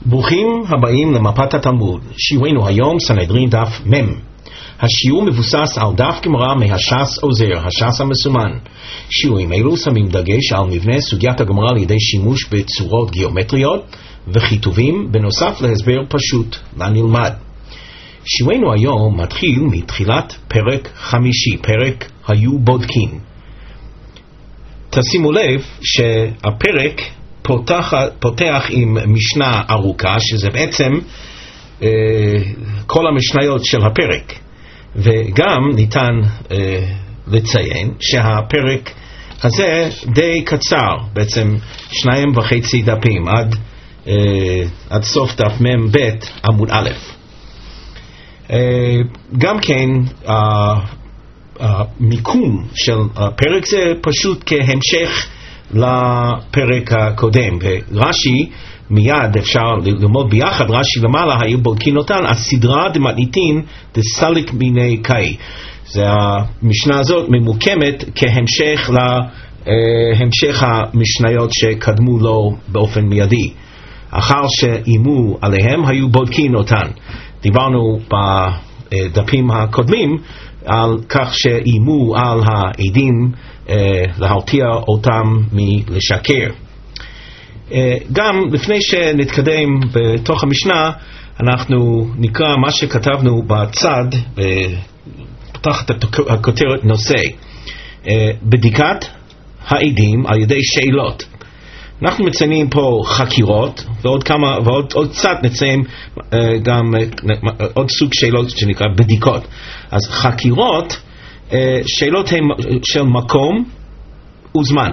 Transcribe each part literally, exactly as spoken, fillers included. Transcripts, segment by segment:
ברוכים הבאים למפת התלמוד. שיעורנו היום סנהדרין דף מ'. השיעור מבוסס על דף גמרא מהש"ס עוזר, הש"ס המסומן. שיעורים אלו שמים דגש על מבנה סוגיית הגמרא על ידי שימוש בצורות גיאומטריות וכיתובים, בנוסף להסבר פשוט לנלמד. שיעורנו היום מתחיל מתחילת פרק חמישי, פרק היו בודקין. תשימו לב שהפרק פותח, פותח עם משנה ארוכה, שזה בעצם אה, כל המשניות של הפרק. וגם ניתן אה, לציין שהפרק הזה די קצר, בעצם שניים וחצי דפים, עד, אה, עד סוף דף מ' ב' עמוד א'. אה, גם כן, אה, המיקום של הפרק זה פשוט כהמשך לפרק הקודם, ורש"י מיד אפשר ללמוד ביחד, רש"י למעלה היו בודקין אותן, הסדרה דמתניתין דסליק מיני קאי. זה המשנה הזאת ממוקמת כהמשך להמשך המשניות שקדמו לו באופן מיידי. אחר שאימו עליהם היו בודקין אותן. דיברנו בדפים הקודמים על כך שאימו על העדים אה, להרתיע אותם מלשקר. אה, גם לפני שנתקדם בתוך המשנה, אנחנו נקרא מה שכתבנו בצד, תחת הכותרת נושא, אה, בדיקת העדים על ידי שאלות. אנחנו מציינים פה חקירות, ועוד כמה, ועוד עוד קצת נציין uh, גם uh, עוד סוג שאלות שנקרא בדיקות. אז חקירות, uh, שאלות הן של מקום וזמן.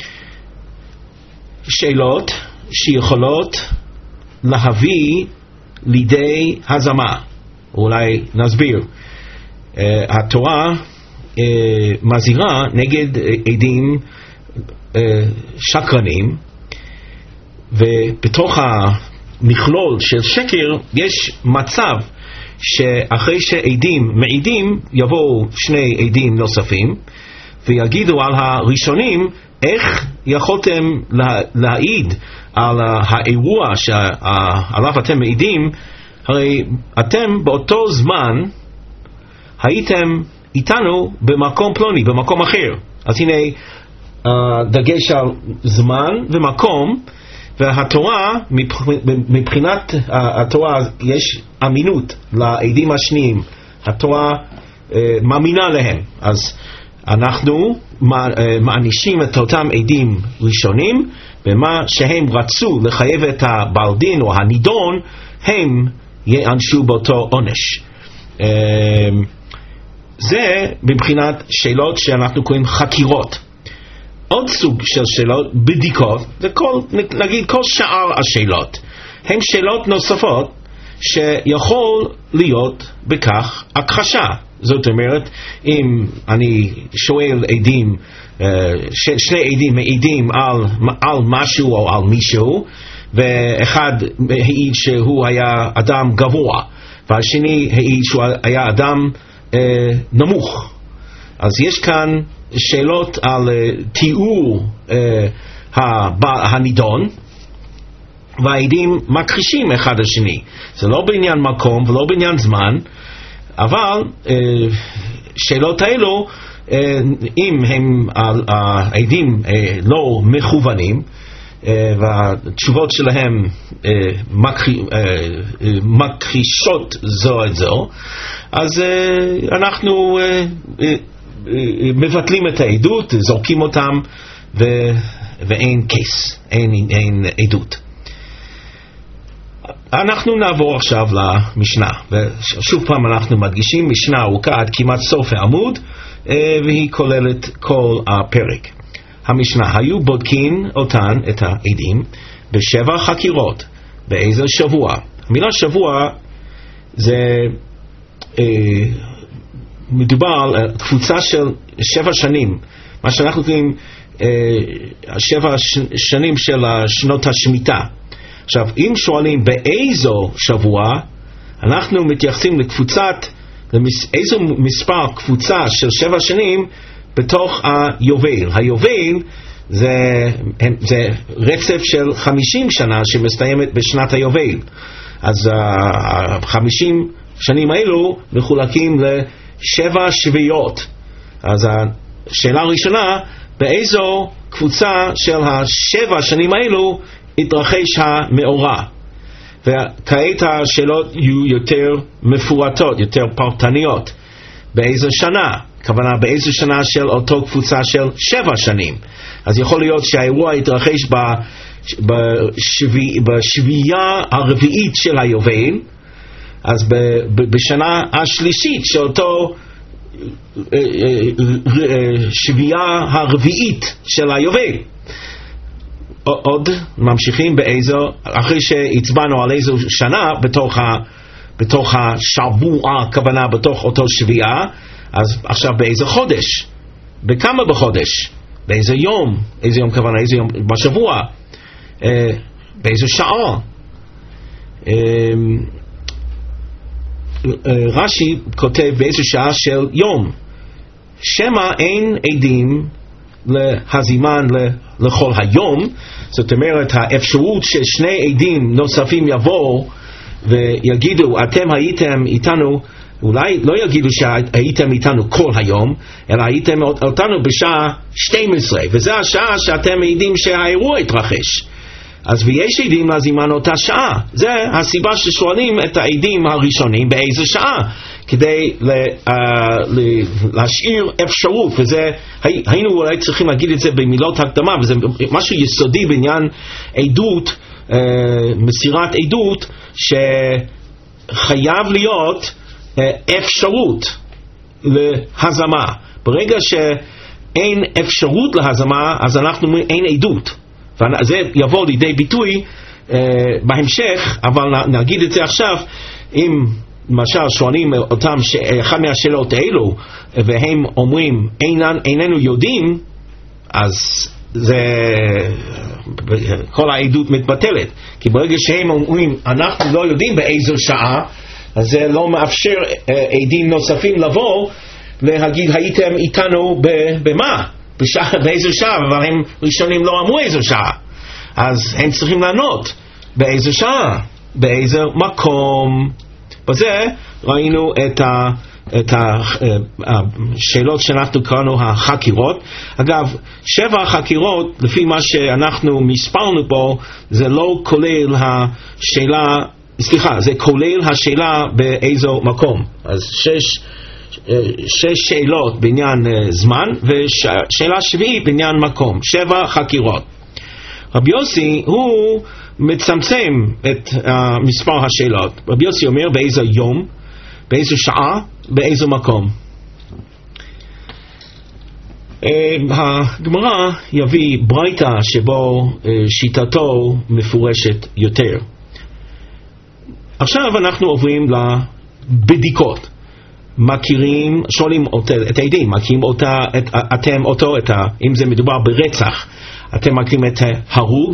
שאלות שיכולות להביא לידי הזמה. אולי נסביר. Uh, התורה uh, מזהירה נגד uh, עדים uh, שקרנים, ובתוך המכלול של שקר יש מצב שאחרי שעדים מעידים יבואו שני עדים נוספים ויגידו על הראשונים איך יכולתם לה, להעיד על האירוע שעליו אתם מעידים, הרי אתם באותו זמן הייתם איתנו במקום פלוני, במקום אחר. אז הנה דגש על זמן ומקום, והתורה, מבחינת התורה יש אמינות לעדים השניים, התורה מאמינה להם. אז אנחנו מענישים את אותם עדים ראשונים במה שהם רצו לחייב את הבעל דין או הנידון, הם יענשו באותו עונש. זה מבחינת שאלות שאנחנו קוראים חקירות. עוד סוג של שאלות, בדיקות, זה כל, נגיד כל שאר השאלות, הן שאלות נוספות שיכול להיות בכך הכחשה. זאת אומרת, אם אני שואל עדים, שני עדים מעידים על, על משהו או על מישהו, ואחד העיד שהוא היה אדם גבוה, והשני העיד שהוא היה אדם אה, נמוך. אז יש כאן שאלות על uh, תיאור uh, הנידון, והעדים מכחישים אחד השני. זה לא בעניין מקום ולא בעניין זמן, אבל uh, שאלות האלו, uh, אם הם העדים uh, לא מכוונים, uh, והתשובות שלהם uh, מכחי, uh, uh, מכחישות זו את זו, אז uh, אנחנו uh, uh, מבטלים את העדות, זורקים אותם, ו... ואין קייס, אין, אין עדות. אנחנו נעבור עכשיו למשנה, ושוב פעם אנחנו מדגישים, משנה ארוכה עד כמעט סוף העמוד, והיא כוללת כל הפרק. המשנה, היו בודקין אותן, את העדים, בשבע חקירות, באיזה שבוע. המילה שבוע זה אה, מדובר על קבוצה של שבע שנים, מה שאנחנו קוראים אה, שבע שנים של שנות השמיטה. עכשיו, אם שואלים באיזו שבוע, אנחנו מתייחסים לקבוצת, איזו מספר קבוצה של שבע שנים בתוך היובל. היובל זה, זה רצף של חמישים שנה שמסתיימת בשנת היובל. אז החמישים שנים האלו מחולקים לשבע שביות. אז השאלה הראשונה, באיזו קבוצה של השבע שנים האלו התרחש המאורע? וכעת השאלות יהיו יותר מפורטות, יותר פרטניות. באיזו שנה? כוונה באיזו שנה של אותו קבוצה של שבע שנים. אז יכול להיות שהאירוע התרחש בשבי, בשבייה הרביעית של היובל, אז בשנה השלישית של אותו שבייה הרביעית של היובל. עוד ממשיכים באיזו, אחרי שהצבענו על איזו שנה בתוך, ה, בתוך השבוע, כוונה בתוך אותו שביעה, אז עכשיו באיזה חודש, בכמה בחודש, באיזה יום, איזה יום כוונה, איזה יום בשבוע, אה, באיזה שעה. אה, אה, רש"י כותב באיזה שעה של יום, שמה אין עדים להזימן לכל היום. זאת אומרת, האפשרות ששני עדים נוספים יבואו ויגידו אתם הייתם איתנו, אולי לא יגידו שהייתם איתנו כל היום, אלא הייתם אותנו בשעה שתים עשרה, וזה השעה שאתם עדים שהאירוע התרחש. אז ויש עדים להזימן אותה שעה. זה הסיבה ששואלים את העדים הראשונים באיזה שעה, כדי להשאיר אפשרות, וזה, היינו אולי צריכים להגיד את זה במילות הקדמה, וזה משהו יסודי בעניין עדות, מסירת עדות, שחייב להיות אפשרות להזמה. ברגע שאין אפשרות להזמה, אז אנחנו אומרים אין עדות. וזה יבוא לידי ביטוי uh, בהמשך, אבל נגיד את זה עכשיו. אם למשל שואלים אותם אחד מהשאלות האלו והם אומרים אינן, איננו יודעים, אז זה, כל העדות מתבטלת, כי ברגע שהם אומרים אנחנו לא יודעים באיזו שעה, אז זה לא מאפשר uh, עדים נוספים לבוא להגיד הייתם איתנו במה, בשעה, באיזו שעה, אבל הם ראשונים לא אמרו איזו שעה, אז הם צריכים לענות באיזו שעה, באיזה מקום. בזה ראינו את, ה, את השאלות שאנחנו קראנו החקירות. אגב, שבע החקירות לפי מה שאנחנו מספרנו פה, זה לא כולל השאלה, סליחה, זה כולל השאלה באיזו מקום. אז שש שש שאלות בעניין זמן ושאלה שביעית בעניין מקום, שבע חקירות. רבי יוסי הוא מצמצם את uh, מספר השאלות. רבי יוסי אומר באיזה יום, באיזו שעה, באיזה מקום. uh, הגמרא יביא ברייתא שבו uh, שיטתו מפורשת יותר. עכשיו אנחנו עוברים לבדיקות. מכירים, שואלים את העדים, מכירים אותה, את, אתם אותו, את ה, אם זה מדובר ברצח, אתם מכירים את ההרוג.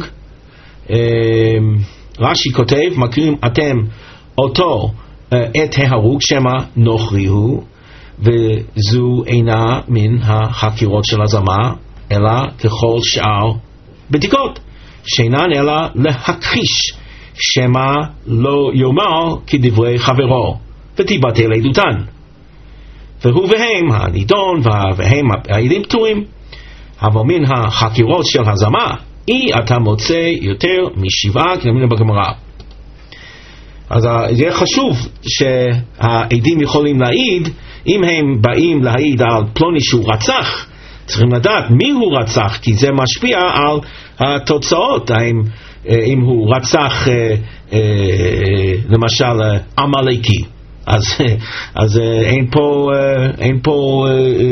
רש"י כותב, מכירים אתם אותו, את ההרוג, שמה נוכרי הוא, וזו אינה מן החקירות של הזמה, אלא ככל שאר בדיקות, שאינן אלא להכחיש, שמה לא יאמר כדברי חברו, ותיבטל עדותן. והוא והם הנידון והם העדים פטורים. אבל מן החקירות של הזמה אי אתה מוצא יותר משבעה כנמינו בגמרא. אז זה חשוב שהעדים יכולים להעיד. אם הם באים להעיד על פלוני שהוא רצח, צריכים לדעת מי הוא רצח, כי זה משפיע על התוצאות. האם אם הוא רצח למשל עמלקי, אז, אז אין פה, אין פה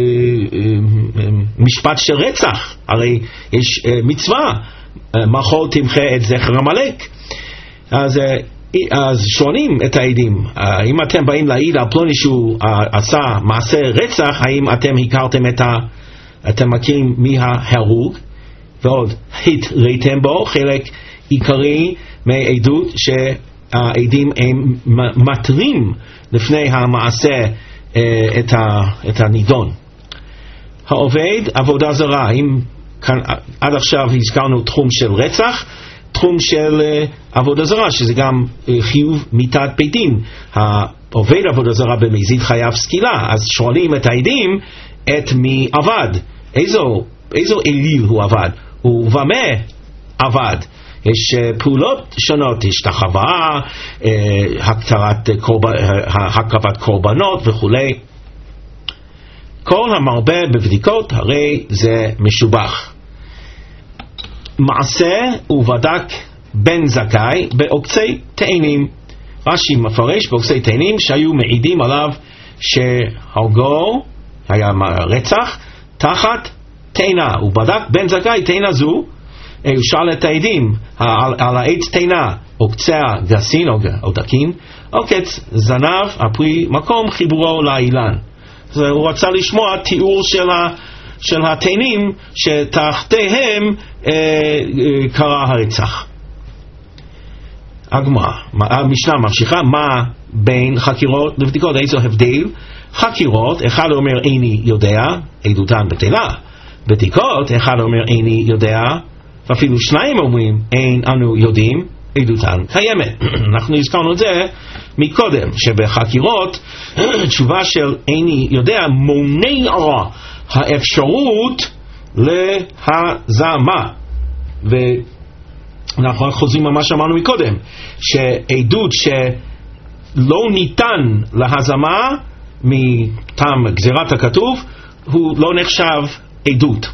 משפט של רצח. הרי יש מצווה, מחול תמחה את זכר עמלק. אז, אז שואלים את העדים, אם אתם באים להעיד על פלוני שהוא עשה מעשה רצח, האם אתם הכרתם את ה... אתם מכירים מי ההרוג? ועוד, התראיתם בו חלק עיקרי מעדות שהעדים הם מתרים לפני המעשה את, ה, את הנידון. העובד עבודה זרה, אם כאן, עד עכשיו הזכרנו תחום של רצח, תחום של uh, עבודה זרה, שזה גם uh, חיוב מיתת בית דין. העובד עבודה זרה במזיד חייב סקילה, אז שואלים את העדים את מי עבד, איזו, איזו אליל הוא עבד, ובמה עבד. יש uh, פעולות שונות, השתחווה, uh, הקטרת, uh, קורב, uh, הקרבת קורבנות וכולי. כל המרבה בבדיקות הרי זה משובח. מעשה ובדק בן זכאי בעוקצי תאנים. רש"י מפרש בעוקצי תאנים שהיו מעידים עליו שהרגו, היה רצח, תחת תאנה. הוא בדק בן זכאי תאנה זו, הוא שאל את העדים על, על העץ תאנה, עוקציה גסין או, או דקין, עוקץ זנב הפרי מקום חיבורו לאילן. הוא רצה לשמוע תיאור של, ה, של התאנים שתחתיהם אה, אה, קרה הרצח. הגמרא, המשנה ממשיכה, מה בין חקירות לבדיקות, איזו הבדל? חקירות, אחד אומר איני יודע, עדותן בטלה. בדיקות, אחד אומר איני יודע, ואפילו שניים אומרים אין אנו יודעים, עדותן קיימת. אנחנו הזכרנו את זה מקודם, שבחקירות תשובה של איני יודע מונע האפשרות להזמה. ואנחנו חוזרים מה שאמרנו מקודם, שעדות שלא ניתן להזמה מטעם גזירת הכתוב הוא לא נחשב עדות.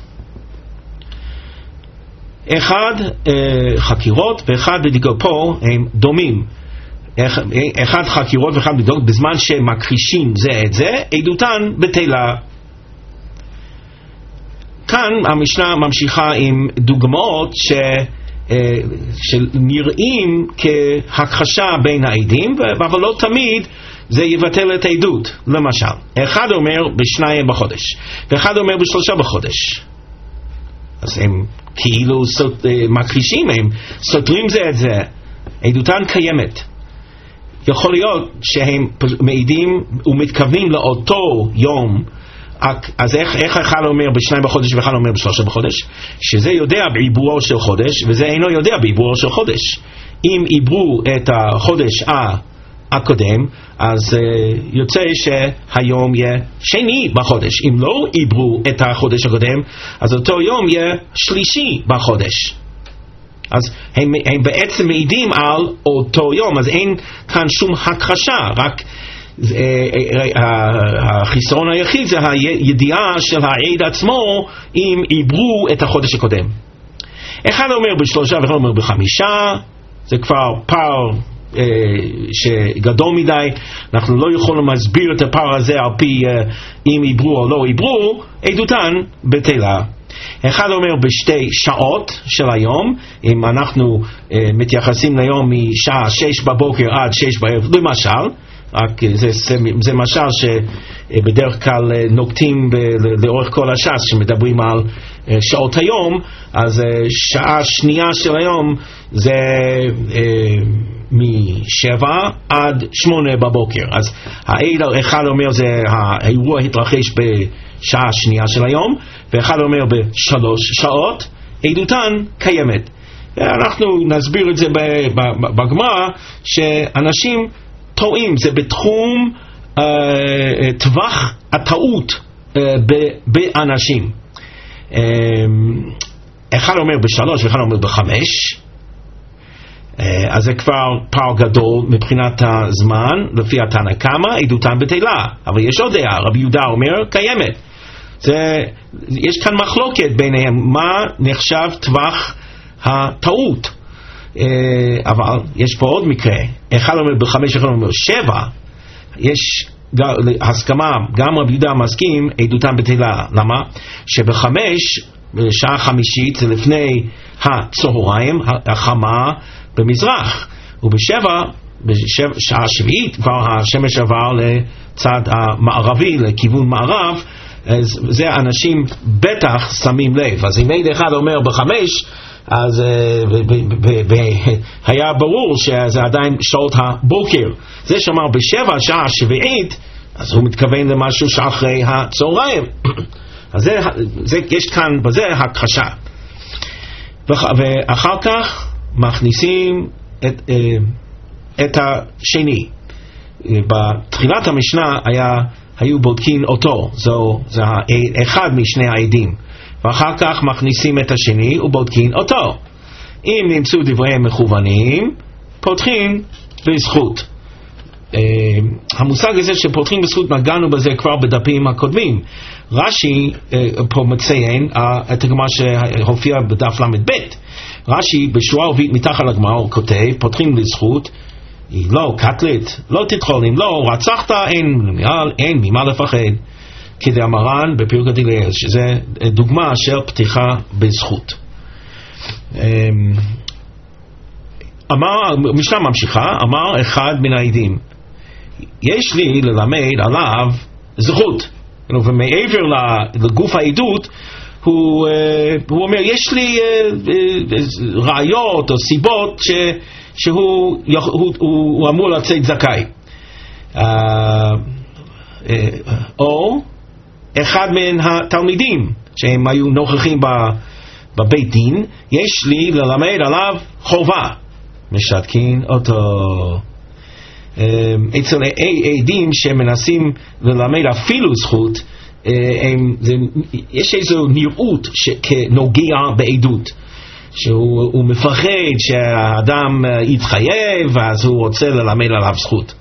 אחד אה, חקירות ואחד בדיקות, פה הם דומים, אחד חקירות ואחד בדיקות, בזמן שמכחישים זה את זה עדותן בטלה. כאן המשנה ממשיכה עם דוגמאות ש, אה, שנראים כהכחשה בין העדים, אבל לא תמיד זה יבטל את העדות. למשל, אחד אומר בשניים בחודש ואחד אומר בשלושה בחודש, אז הם כאילו סות, מכחישים, הם סותרים זה את זה, עדותן קיימת. יכול להיות שהם מעידים ומתכוונים לאותו יום, אז איך, איך אחד אומר בשניים בחודש ואחד אומר בשלושה בחודש? שזה יודע בעיבורו של חודש וזה אינו יודע בעיבורו של חודש. אם עיברו את החודש ה הקודם, אז uh, יוצא שהיום יהיה שני בחודש. אם לא עיברו את החודש הקודם, אז אותו יום יהיה שלישי בחודש. אז הם, הם בעצם מעידים על אותו יום, אז אין כאן שום הכחשה, רק uh, uh, uh, החיסרון היחיד זה הידיעה של העד עצמו אם עיברו את החודש הקודם. אחד אומר בשלושה ואחד אומר בחמישה, זה כבר פער שגדול מדי, אנחנו לא יכולים להסביר את הפער הזה על פי אם עיברו או לא עיברו, עדותן בטלה. אחד אומר בשתי שעות של היום, אם אנחנו מתייחסים ליום משעה שש בבוקר עד שש בערב, למשל, רק זה, זה, זה משל שבדרך כלל נוקטים ב, לאורך כל הש"ס שמדברים על שעות היום, אז שעה שנייה של היום זה משבע עד שמונה בבוקר. אז העד אחד אומר זה האירוע התרחש בשעה שנייה של היום, ואחד אומר בשלוש שעות, עדותן קיימת. אנחנו נסביר את זה בגמרא, שאנשים טועים, זה בתחום uh, טווח הטעות uh, באנשים. Um, אחד אומר בשלוש ואחד אומר בחמש, uh, אז זה כבר פער גדול מבחינת הזמן, לפי התנא קמא, עדותן בטלה. אבל יש עוד דעה, רבי יהודה אומר קיימת. זה, יש כאן מחלוקת ביניהם, מה נחשב טווח הטעות. Uh, אבל יש פה עוד מקרה, אחד אומר בחמש, אחד אומר שבע, יש הסכמה, גם רבי יהודה מסכים, עדותן בטלה. למה? שבחמש, שעה חמישית, זה לפני הצהריים, החמה במזרח, ובשבע, בשעה שביעית, כבר השמש עבר לצד המערבי, לכיוון מערב, אז זה אנשים בטח שמים לב. אז אם עד אחד אומר בחמש, אז היה ברור שזה עדיין שעות הבוקר. זה שאמר בשבע, שעה שביעית, אז הוא מתכוון למשהו שאחרי הצהריים. אז זה, זה, יש כאן בזה הכחשה. ואחר כך מכניסים את, את השני. בתחילת המשנה היה, היו בודקים אותו, זו, זה אחד משני העדים. ואחר כך מכניסים את השני ובודקים אותו. אם נמצאו דבריהם מכוונים, פותחים בזכות. המושג הזה שפותחים בזכות, נגענו בזה כבר בדפים הקודמים. רש"י פה מציין את הגמרא שהופיע בדף למד ב'. רש"י בשורה רביעית מתחת לגמרא הוא כותב, פותחים בזכות, לא קטלת, לא תדחול, אם לא רצחת, אין, אין ממה לפחד. כדאמרן בפרק הדיליה, שזה דוגמה של פתיחה בזכות. אמר, משנה ממשיכה, אמר אחד מן העדים, יש לי ללמד עליו זכות, ומעבר לגוף העדות, הוא, הוא אומר, יש לי ראיות או סיבות ש, שהוא הוא, הוא אמור לצאת זכאי. או אחד מן התלמידים שהם היו נוכחים בבית דין, יש לי ללמד עליו חובה, משתקין אותו. אצל עדים שמנסים ללמד אפילו זכות, הם, זה, יש איזו נראות כנוגע בעדות, שהוא מפחד שהאדם יתחייב, אז הוא רוצה ללמד עליו זכות.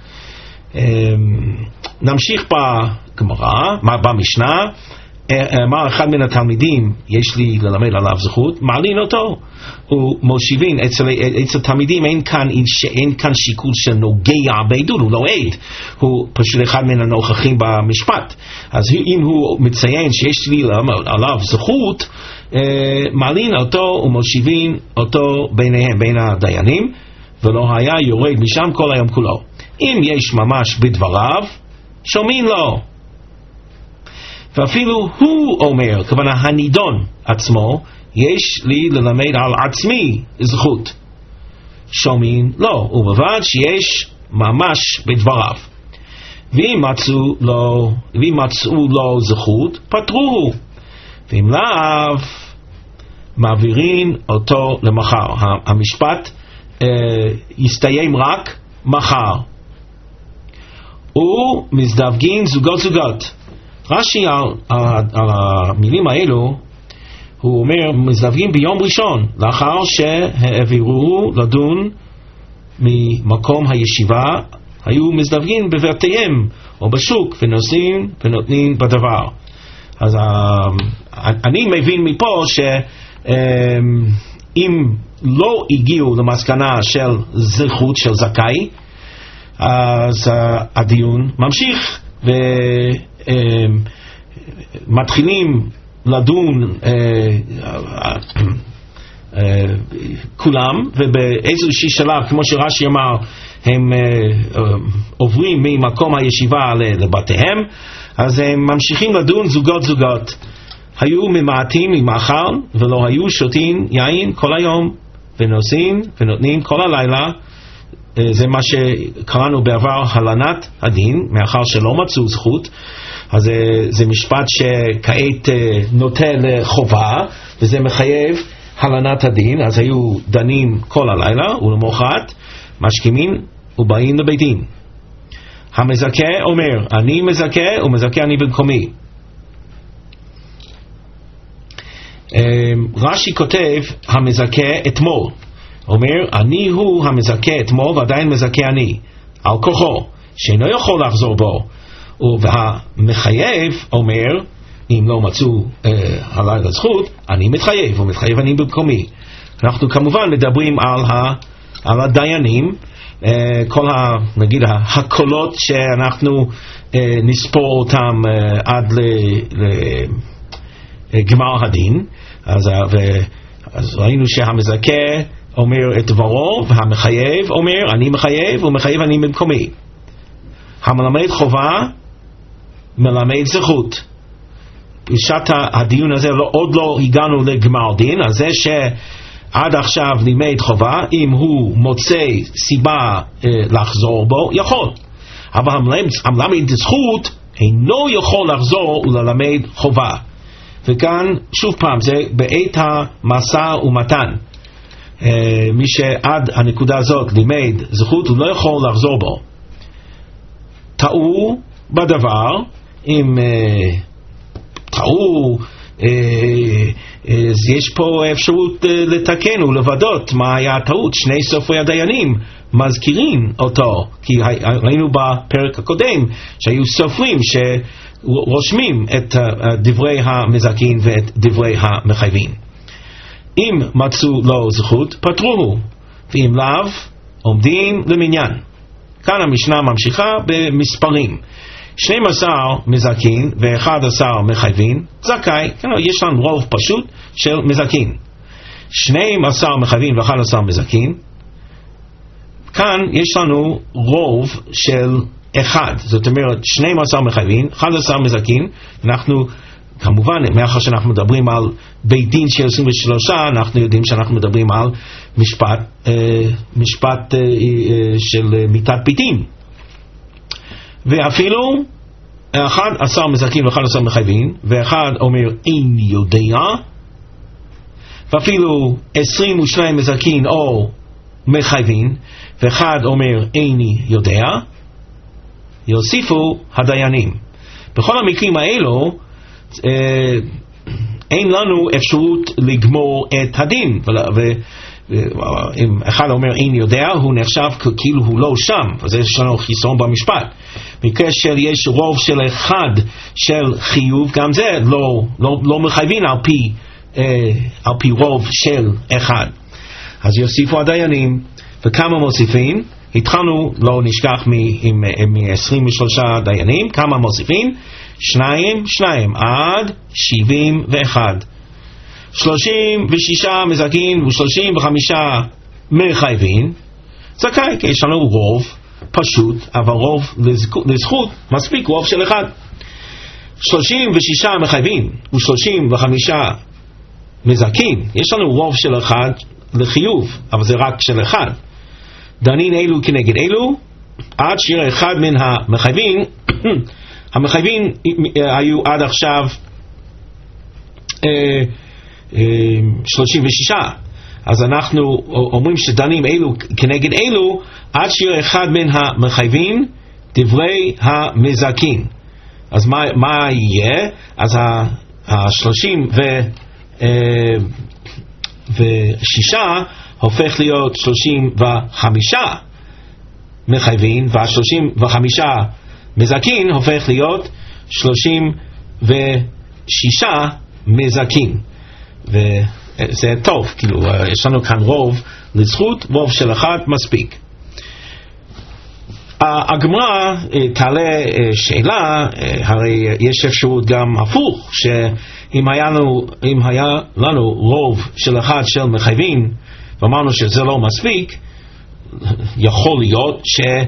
נמשיך בגמרא, במשנה, אמר אחד מן התלמידים, יש לי ללמד עליו זכות, מעלין אותו, ומושיבין, אצל, אצל תלמידים אין כאן, אין כאן שיקול שנוגע בעדות, הוא לא עד, הוא פשוט אחד מן הנוכחים במשפט. אז אם הוא מציין שיש לי ללמד עליו זכות, מעלין אותו ומושיבין אותו ביניהם, בין הדיינים, ולא היה יורד משם כל היום כולו. אם יש ממש בדבריו, שומעים לו. ואפילו הוא אומר, כוונה הנידון עצמו, יש לי ללמד על עצמי זכות. שומעים לו, ובלבד שיש ממש בדבריו. ואם מצאו לו, ואם מצאו לו זכות, פטרוהו. ואם לאו, מעבירים אותו למחר. המשפט אה, יסתיים רק מחר. ומזדווגים זוגות זוגות. רש"י על, על, על המילים האלו, הוא אומר, מזדווגים ביום ראשון, לאחר שהעבירו לדון ממקום הישיבה, היו מזדווגים בבתיהם או בשוק, ונוסעים ונותנים בדבר. אז אני מבין מפה שאם לא הגיעו למסקנה של זכות של זכאי, אז הדיון ממשיך ומתחילים לדון כולם, ובאיזושהי שלב, כמו שרש"י אמר, הם עוברים ממקום הישיבה לבתיהם, אז הם ממשיכים לדון זוגות זוגות. היו ממעטים ממאכל ולא היו שותים יין כל היום, ונוסעים ונותנים כל הלילה. זה מה שקראנו בעבר הלנת הדין, מאחר שלא מצאו זכות. אז זה, זה משפט שכעת נוטה לחובה, וזה מחייב הלנת הדין. אז היו דנים כל הלילה, ולמחרת משכימים ובאים לבית דין. המזכה אומר, אני מזכה ומזכה אני במקומי. רש"י כותב, המזכה אתמול. אומר, אני הוא המזכה אתמול ועדיין מזכה אני, על כוחו, שאינו יכול לחזור בו. והמחייב אומר, אם לא מצאו אה, הלילה זכות, אני מתחייב, ומתחייב אני במקומי. אנחנו כמובן מדברים על, ה, על הדיינים, אה, כל ה, נגיד, הקולות שאנחנו אה, נספור אותם אה, עד לגמר הדין. אז, ו, אז ראינו שהמזכה אומר את דברו, והמחייב אומר, אני מחייב, ומחייב אני במקומי. המלמד חובה, מלמד זכות. בשעת הדיון הזה לא, עוד לא הגענו לגמר דין, אז זה שעד עכשיו לימד חובה, אם הוא מוצא סיבה אה, לחזור בו, יכול. אבל המלמד, המלמד זכות אינו יכול לחזור וללמד חובה. וכאן שוב פעם זה בעת המשא ומתן. מי שעד הנקודה הזאת לימד זכות הוא לא יכול לחזור בו. טעו בדבר, אם טעו, אז יש פה אפשרות לתקן ולוודות מה היה הטעות. שני סופרי הדיינים מזכירים אותו, כי ראינו בפרק הקודם שהיו סופרים שרושמים את דברי המזכין ואת דברי המחייבים. אם מצאו לו זכות פטרוהו, ואם לאו עומדים למניין. כאן המשנה ממשיכה במספרים, שנים עשר מזכין ואחד עשר מחייבים זכאי. יש לנו רוב פשוט של מזכין, שנים עשר מחייבים ואחד עשר מזכין. כאן יש לנו רוב של אחד, זאת אומרת שנים עשר מחייבים, אחד עשר מזכין. אנחנו כמובן, מאחר שאנחנו מדברים על בית דין של עשרים ושלוש, אנחנו יודעים שאנחנו מדברים על משפט, אה, משפט אה, אה, של מיתת פיתים. ואפילו אחד עשר מזכים ואחד עשר מחייבים, ואחד אומר אין יודע, ואפילו עשרים ושניים מזכים או מחייבים, ואחד אומר איני יודע, יוסיפו הדיינים. בכל המקרים האלו, אין לנו אפשרות לגמור את הדין, ואם אחד אומר אין יודע, הוא נחשב כאילו הוא לא שם, אז יש לנו חיסרון במשפט. במקרה של יש רוב של אחד של חיוב, גם זה לא, לא, לא מחייבים על פי, על פי רוב של אחד. אז יוסיפו הדיינים. וכמה מוסיפים? התחלנו, לא נשכח מ-עשרים ושלושה דיינים, כמה מוסיפים? שניים, שניים, עד שבעים ואחד. שלושים ושישה מזכין ושלושים וחמישה מחייבים זכאי, כי יש לנו רוב פשוט, אבל רוב לזכות מספיק רוב של אחד. שלושים ושישה מחייבים ושלושים וחמישה מזכין, יש לנו רוב של אחד לחיוב, אבל זה רק של אחד. דנין אלו כנגד אלו, עד שיהיה אחד מן המחייבים. המחייבים היו עד עכשיו שלושים ושישה, אז אנחנו אומרים שדנים אלו כנגד אלו עד שיהיה אחד מן המחייבים דברי המזכין. אז מה, מה יהיה? אז השלושים ושישה הופך להיות שלושים וחמישה מחייבים, והשלושים וחמישה מזכין הופך להיות שלושים ושישה מזכין. וזה טוב, כאילו יש לנו כאן רוב לזכות, רוב של אחד מספיק. הגמרא תעלה שאלה, הרי יש אפשרות גם הפוך, שאם היה לנו, אם היה לנו רוב של אחד של מחייבים ואמרנו שזה לא מספיק, יכול להיות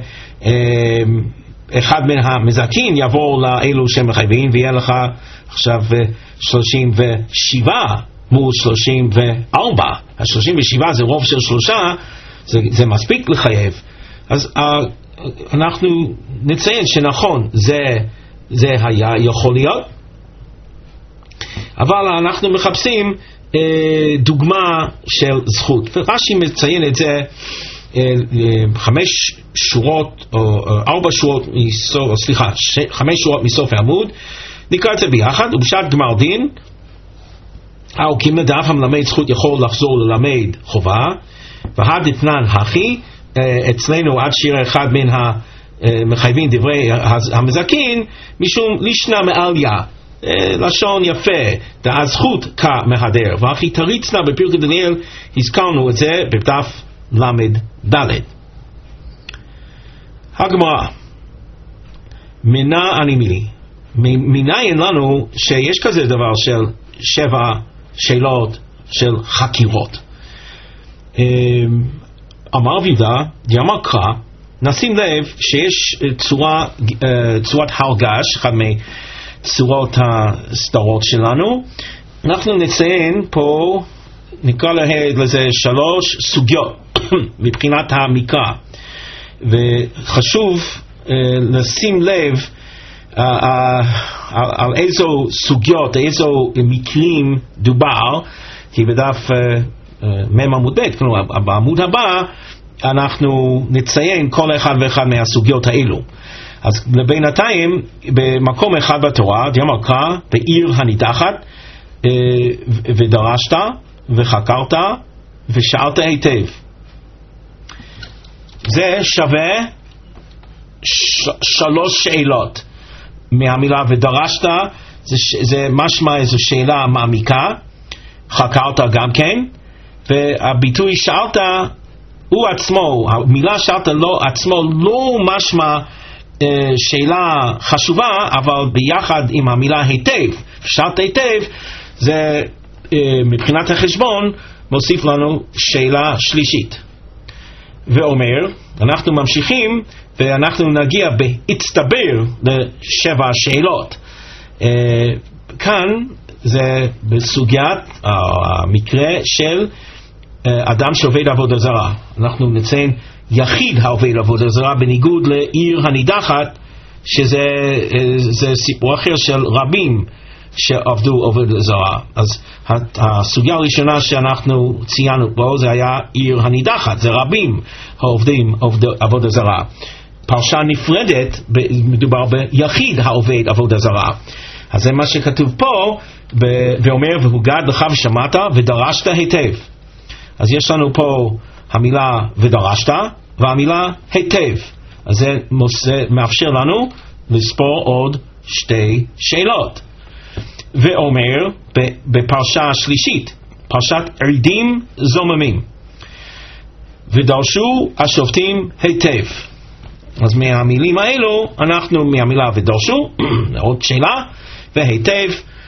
שאחד מן המזכין יעבור לאלו שמחייבים ויהיה לך עכשיו שלושים ושבע מול שלושים וארבע. ה-שלושים ושבע זה רוב של שלושה, זה, זה מספיק לחייב. אז uh, אנחנו נציין שנכון, זה, זה היה יכול להיות, אבל אנחנו מחפשים uh, דוגמה של זכות. ורש"י מציין את זה uh, חמש שורות, או uh, ארבע שורות מסוף, סליחה, ש, חמש שורות מסוף העמוד. נקרא את זה ביחד. ובשעת גמר דין, או כי מדף המלמד זכות יכול לחזור ללמד חובה, והדתנן הכי, אצלנו עד שירה אחד מן המחייבים דברי המזכין, משום לשנה מעליה, לשון יפה, והזכות כמהדר, והכי תריצנה בפרקי דניאל, הזכרנו את זה בדף למד ד'. הגמרא, מנה אני מילי, מניין לנו שיש כזה דבר של שבע שאלות של חקירות. אמר וידה, יאמר קרא, נשים לב שיש צורה, צורת הרגש, אחד מצורות הסדרות שלנו. אנחנו נציין פה, נקרא לזה שלוש סוגיות מבחינת המקרא, וחשוב לשים לב על, על איזו סוגיות, איזו מקרים דובר, כי בדף מם עמוד ב', כלומר בעמוד הבא אנחנו נציין כל אחד ואחד מהסוגיות האלו. אז לבינתיים במקום אחד בתורה אמר קרא בעיר הנידחת ודרשת וחקרת ושאלת היטב. זה שווה ש- שלוש שאלות. מהמילה ודרשת זה, זה משמע איזו שאלה מעמיקה, חקרת גם כן, והביטוי שאלת הוא עצמו, המילה שאלת לא, עצמו לא משמע אה, שאלה חשובה, אבל ביחד עם המילה היטב, שאלת היטב, זה אה, מבחינת החשבון מוסיף לנו שאלה שלישית. ואומר, אנחנו ממשיכים ואנחנו נגיע בהצטבר לשבע שאלות. אה, כאן זה בסוגיית המקרה של אדם שעובד עבודה זרה. אנחנו נציין יחיד העובד עבודה זרה בניגוד לעיר הנידחת, שזה זה סיפור אחר של רבים שעבדו עבודה זרה. אז הסוגיה הראשונה שאנחנו ציינו פה זה היה עיר הנידחת, זה רבים העובדים עבודה זרה. פרשה נפרדת מדובר ביחיד העובד עבודה זרה. אז זה מה שכתוב פה, ואומר והוגד לך ושמעת ודרשת היטב. אז יש לנו פה המילה ודרשת והמילה היטב. אז זה מאפשר לנו לספור עוד שתי שאלות. ואומר בפרשה השלישית, פרשת עדים זוממים, ודרשו השופטים היטב. אז מהמילים האלו אנחנו מהמילה ודרשו עוד שאלה והיטב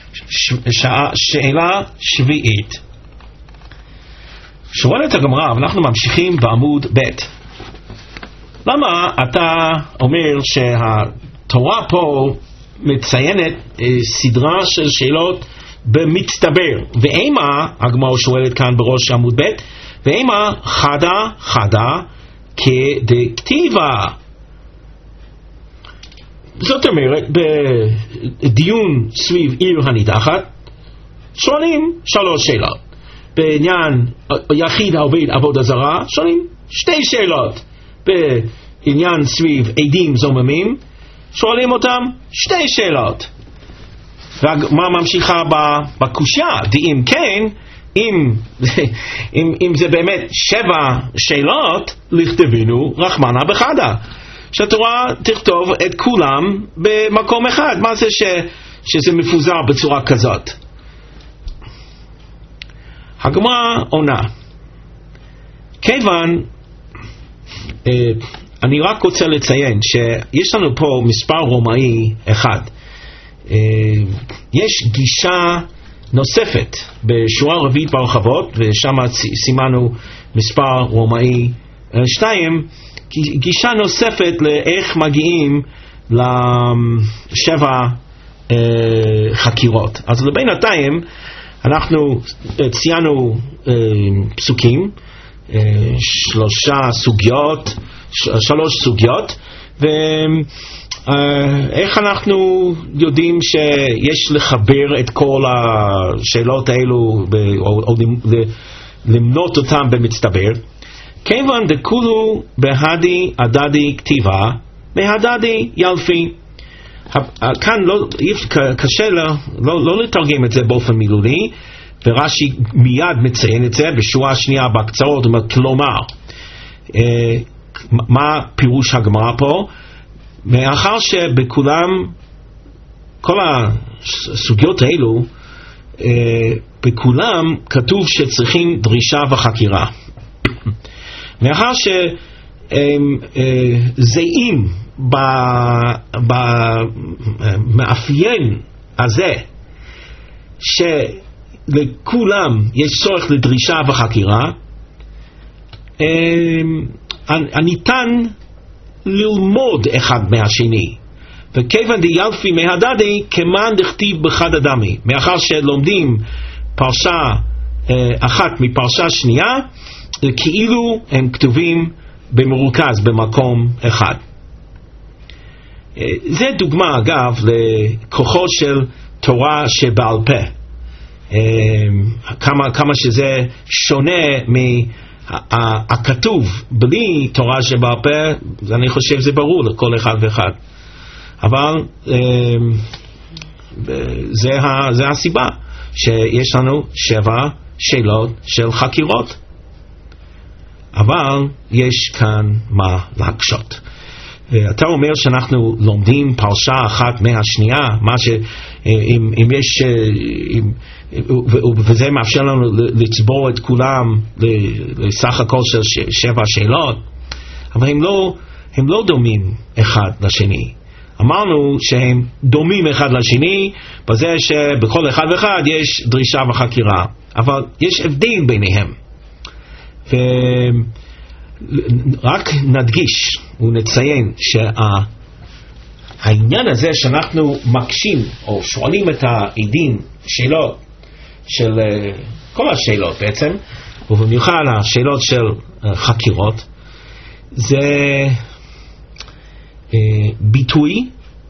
שאלה שביעית. שואלת הגמרא, ואנחנו ממשיכים בעמוד ב', למה אתה אומר שהתורה פה מציינת אה, סדרה של שאלות במצטבר, ואימה, הגמרא שואלת כאן בראש עמוד ב', ואימה חדה חדה כדכתיבה. זאת אומרת, בדיון סביב עיר הנידחת שואלים שלוש שאלות. בעניין יחיד העובד עבודה זרה שואלים שתי שאלות. בעניין סביב עדים זוממים שואלים אותם שתי שאלות. ומה ממשיכה בקושיה? אם כן, אם, אם, אם זה באמת שבע שאלות, לכתבינו רחמנא בחדה, שהתורה תכתוב את כולם במקום אחד. מה זה ש, שזה מפוזר בצורה כזאת? הגמרא עונה, כיוון, אה, אני רק רוצה לציין שיש לנו פה מספר רומאי אחד. אה, יש גישה נוספת בשורה רביעית ברחבות, ושם סימנו מספר רומאי שתיים, גישה נוספת לאיך מגיעים לשבע אה, חקירות. אז לבינתיים אנחנו ציינו אה, פסוקים, אה, שלושה סוגיות, ש- שלוש סוגיות, ואיך אה, אנחנו יודעים שיש לחבר את כל השאלות האלו ב- או, או למנות אותם במצטבר. כיוון דכולו בהדי הדדי כתיבה בהדדי ילפי. כאן לא, קשה לא, לא, לא לתרגם את זה באופן מילולי, ורש"י מיד מציין את זה בשורה השנייה בקצרות, כלומר, אה, מה פירוש הגמרא פה? מאחר שבכולם, כל הסוגיות האלו, אה, בכולם כתוב שצריכים דרישה וחקירה. מאחר שהם אה, זהים במאפיין הזה שלכולם יש צורך לדרישה וחקירה, הניתן ללמוד אחד מהשני. וכיוון דיילפי מהדדי כמן דכתיב בחד אדמי, מאחר שלומדים פרשה אחת מפרשה שנייה, כאילו הם כתובים במרוכז במקום אחד. זה דוגמה אגב לכוחו של תורה שבעל פה, כמה, כמה שזה שונה מהכתוב בלי תורה שבעל פה. אני חושב זה ברור לכל אחד ואחד, אבל זה, זה הסיבה שיש לנו שבע שאלות של חקירות, אבל יש כאן מה להקשות. אתה אומר שאנחנו לומדים פרשה אחת מהשנייה, מה ש... אם, אם יש... אם, וזה מאפשר לנו לצבור את כולם לסך הכל של שבע שאלות, אבל הם לא, הם לא דומים אחד לשני. אמרנו שהם דומים אחד לשני בזה שבכל אחד ואחד יש דרישה וחקירה, אבל יש הבדל ביניהם. ורק נדגיש ונציין שהעניין הזה שאנחנו מקשים או שואלים את העדים שאלות של כל השאלות בעצם, ובמיוחד השאלות של חקירות, זה ביטוי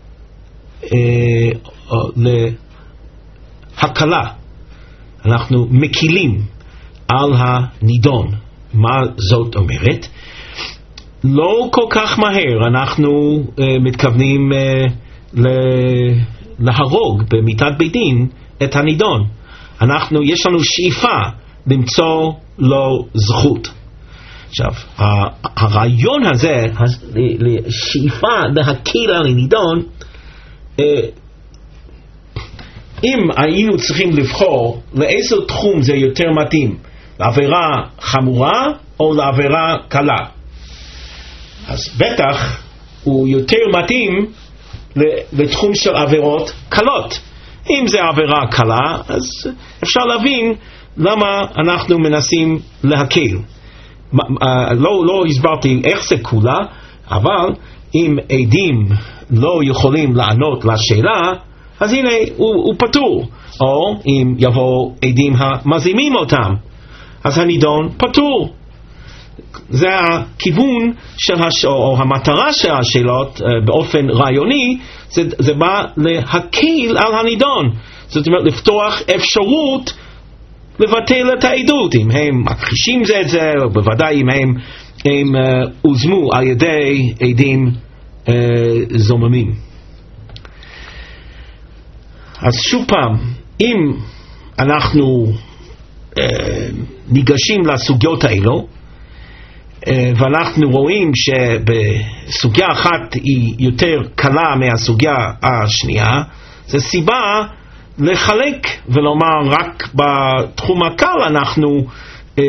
להקלה. אנחנו מקילים על הנידון. מה זאת אומרת? לא כל כך מהר אנחנו מתכוונים להרוג במיתת בית דין את הנידון. אנחנו, יש לנו שאיפה למצוא לו זכות. עכשיו, הרעיון הזה, שאיפה להקיל על הנידון, אם היינו צריכים לבחור לאיזה תחום זה יותר מתאים, לעבירה חמורה או לעבירה קלה, אז בטח הוא יותר מתאים לתחום של עבירות קלות. אם זה עבירה קלה, אז אפשר להבין למה אנחנו מנסים להקל. לא, לא הסברתי איך זה כולה, אבל אם עדים לא יכולים לענות לשאלה, אז הנה הוא, הוא פטור. או אם יבוא עדים המזימים אותם, אז הנידון פטור. זה הכיוון של הש... או המטרה של השאלות באופן רעיוני, זה, זה בא להקל על הנידון. זאת אומרת לפתוח אפשרות לבטל את העדות, אם הם מכחישים זה את זה, או בוודאי אם הם, הם uh, הוזמו על ידי עדים uh, זוממים. אז שוב פעם, אם אנחנו uh, ניגשים לסוגיות האלו, uh, ואנחנו רואים שבסוגיה אחת היא יותר קלה מהסוגיה השנייה, זה סיבה לחלק ולומר רק בתחום הקל אנחנו אה,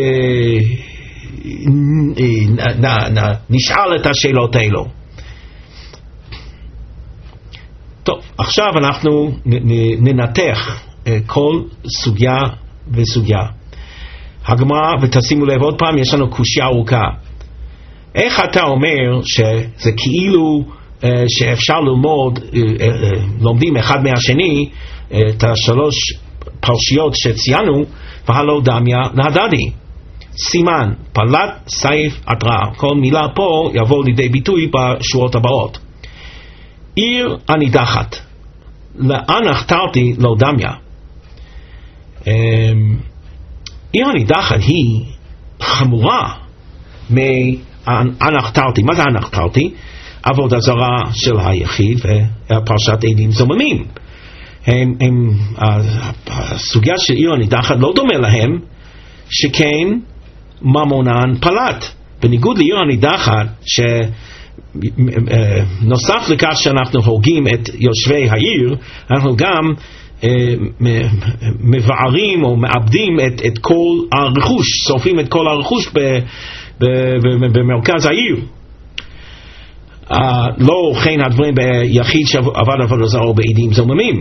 נ, נ, נ, נשאל את השאלות האלו. טוב, עכשיו אנחנו נ, ננתח אה, כל סוגיה וסוגיה. הגמרא, ותשימו לב עוד פעם, יש לנו קושיה ארוכה. איך אתה אומר שזה כאילו אה, שאפשר ללמוד, אה, אה, לומדים אחד מהשני, את השלוש פרשיות שציינו, והלא דמיה להדדי. סימן, פלט, סייף, התראה. כל מילה פה יבוא לידי ביטוי בשורות הבאות. עיר הנידחת, לאן הכתרתי לא דמיה. עיר הנידחת היא חמורה מאן הכתרתי. מה זה אן הכתרתי? עבודה זרה של היחיד ופרשת עדים זוממים. הם, הם, הסוגיה של עיר הנידחת לא דומה להם, שכן ממונן פלט. בניגוד לעיר הנידחת, שנוסף לכך שאנחנו הורגים את יושבי העיר, אנחנו גם מבערים או מאבדים את, את כל הרכוש, שורפים את כל הרכוש ב, ב, ב, במרכז העיר. לא כן הדברים ביחיד שעבד עבודה זרה או בעדים זוממים.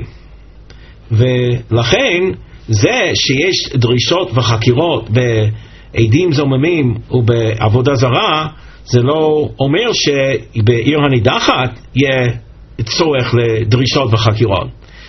ולכן זה שיש דרישות וחקירות בעדים זוממים ובעבודה זרה, זה לא אומר שבעיר הנידחת יהיה צורך לדרישות וחקירות.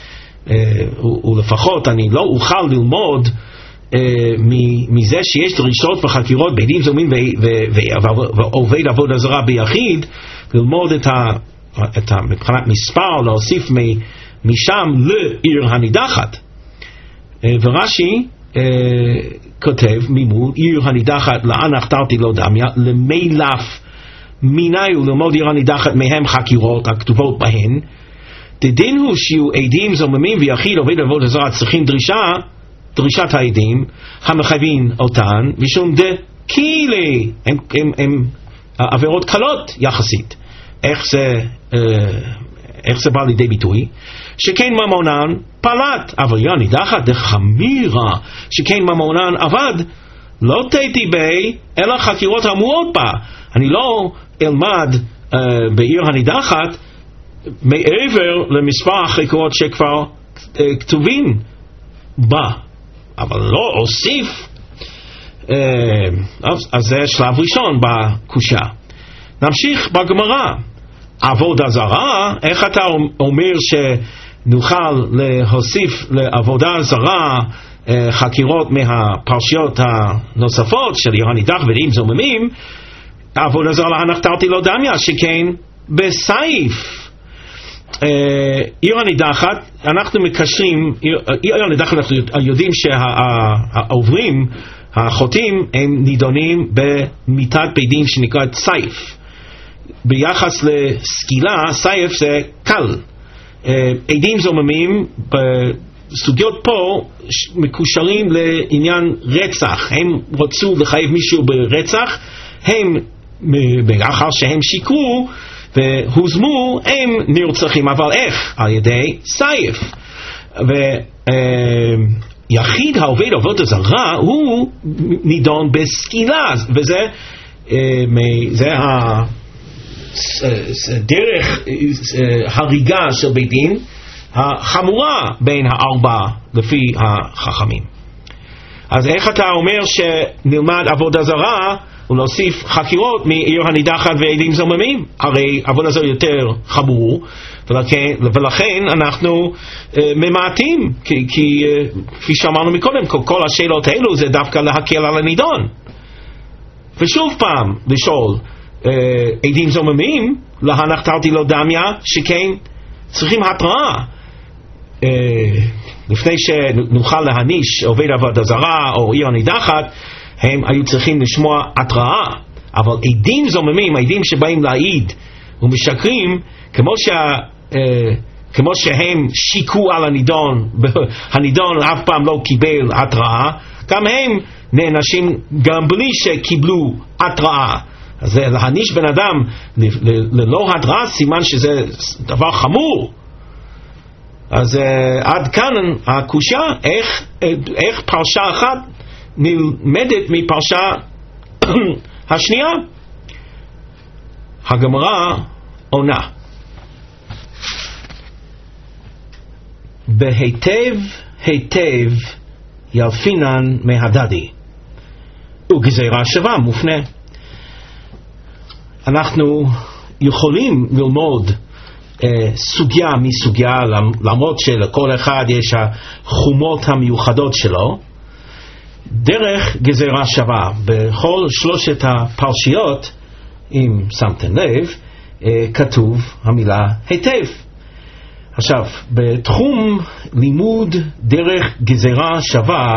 ולפחות אני לא אוכל ללמוד מזה שיש דרישות וחקירות בעדים זוממים ועובד עבודה זרה ביחיד, ללמוד את את מבחינת מספר להוסיף משם לעיר הנידחת. ורש"י כותב מימוד עיר הנידחת לאן החתרתי לא דמיה למילף מיני וללמוד עיר הנידחת מהם חקירות הכתובות בהן. דדין הוא שיהיו עדים זוממים ויחיד עובד עבודה זרה צריכים דרישה דרישת העדים המחייבים אותן משום דקילי הם, הם, הם עבירות קלות יחסית. איך זה איך זה בא לידי ביטוי? שכן ממונן פלט אבל עיר הנידחת דחמירה שכן ממונן עבד לא תיתי בי אלא חקירות המועוד בה. אני לא אלמד uh, בעיר הנידחת מעבר למספר החקירות שכבר uh, כתובים בה, אבל לא אוסיף. uh, אז, אז זה שלב ראשון בקושה. נמשיך בגמרא. עבודה זרה, איך אתה אומר שנוכל להוסיף לעבודה זרה uh, חקירות מהפרשיות הנוספות של עיר הנידחת ועדים זוממים? עבודה זרה לאן החתרתי לא דמיה שכן בסייף. עיר הנידחת אנחנו מקשרים, עיר הנידחת אנחנו יודעים שהעוברים החוטאים הם נידונים במיתת בית דין שנקראת סייף. ביחס לסקילה סייף זה קל. עדים זוממים בסוגיות פה מקושרים לעניין רצח. הם רצו לחייב מישהו ברצח, הם מאחר שהם שיקרו והוזמו הם נרצחים, אבל איך? על ידי סייף. ויחיד העובד עבודה זרה הוא נידון בסקילה, וזה זה הדרך הריגה של בית דין החמורה בין הארבע לפי החכמים. אז איך אתה אומר שנלמד עבודה זרה ולהוסיף חקירות מעיר הנידחת ועדים זוממים? הרי עבודה זרה יותר חמור, ולכן, ולכן אנחנו uh, ממעטים, כי, כי uh, כפי שאמרנו מקודם, כל, כל השאלות האלו זה דווקא להקל על הנידון. ושוב פעם לשאול, uh, עדים זוממים, לאן החתרתי לא דמיה, שכן צריכים התראה. Uh, לפני שנוכל להניש עובד עבודה זרה או עיר הנידחת, הם היו צריכים לשמוע התראה. אבל עדים זוממים, עדים שבאים להעיד ומשקרים, כמו, שה, אה, כמו שהם שיקו על הנידון, הנידון אף פעם לא קיבל התראה, גם הם נענשים גם בלי שקיבלו התראה. אז להניש בן אדם ללא התראה סימן שזה דבר חמור. אז אה, עד כאן הקושה, איך, איך פרשה אחת נלמדת מפרשה השנייה. הגמרא עונה בהיטב היטב ילפינן מהדדי וגזירה שווה מופנה. אנחנו יכולים ללמוד אה, סוגיה מסוגיה, למרות שלכל אחד יש החומות המיוחדות שלו, דרך גזירה שווה. בכל שלושת הפרשיות, אם שמתם לב, כתוב המילה היטב. עכשיו, בתחום לימוד דרך גזירה שווה,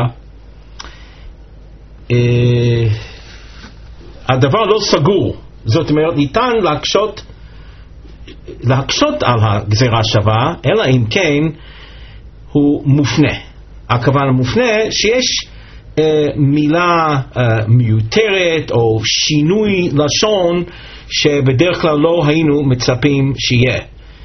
הדבר לא סגור. זאת אומרת, ניתן להקשות, להקשות על הגזירה שווה, אלא אם כן הוא מופנה. הכוונה מופנה שיש מילה מיותרת או שינוי לשון שבדרך כלל לא היינו מצפים שיהיה.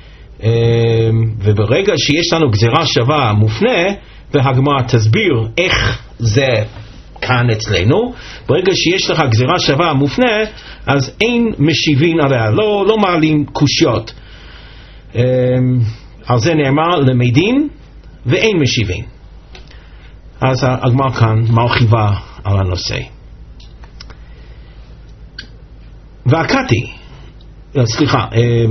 וברגע שיש לנו גזירה שווה מופנה, והגמרא תסביר איך זה כאן אצלנו, ברגע שיש לך גזירה שווה מופנה, אז אין משיבים עליה, לא, לא מעלים קושיות. על זה נאמר למדין ואין משיבים. אז הגמרא כאן מרחיבה על הנושא. והקתי, סליחה,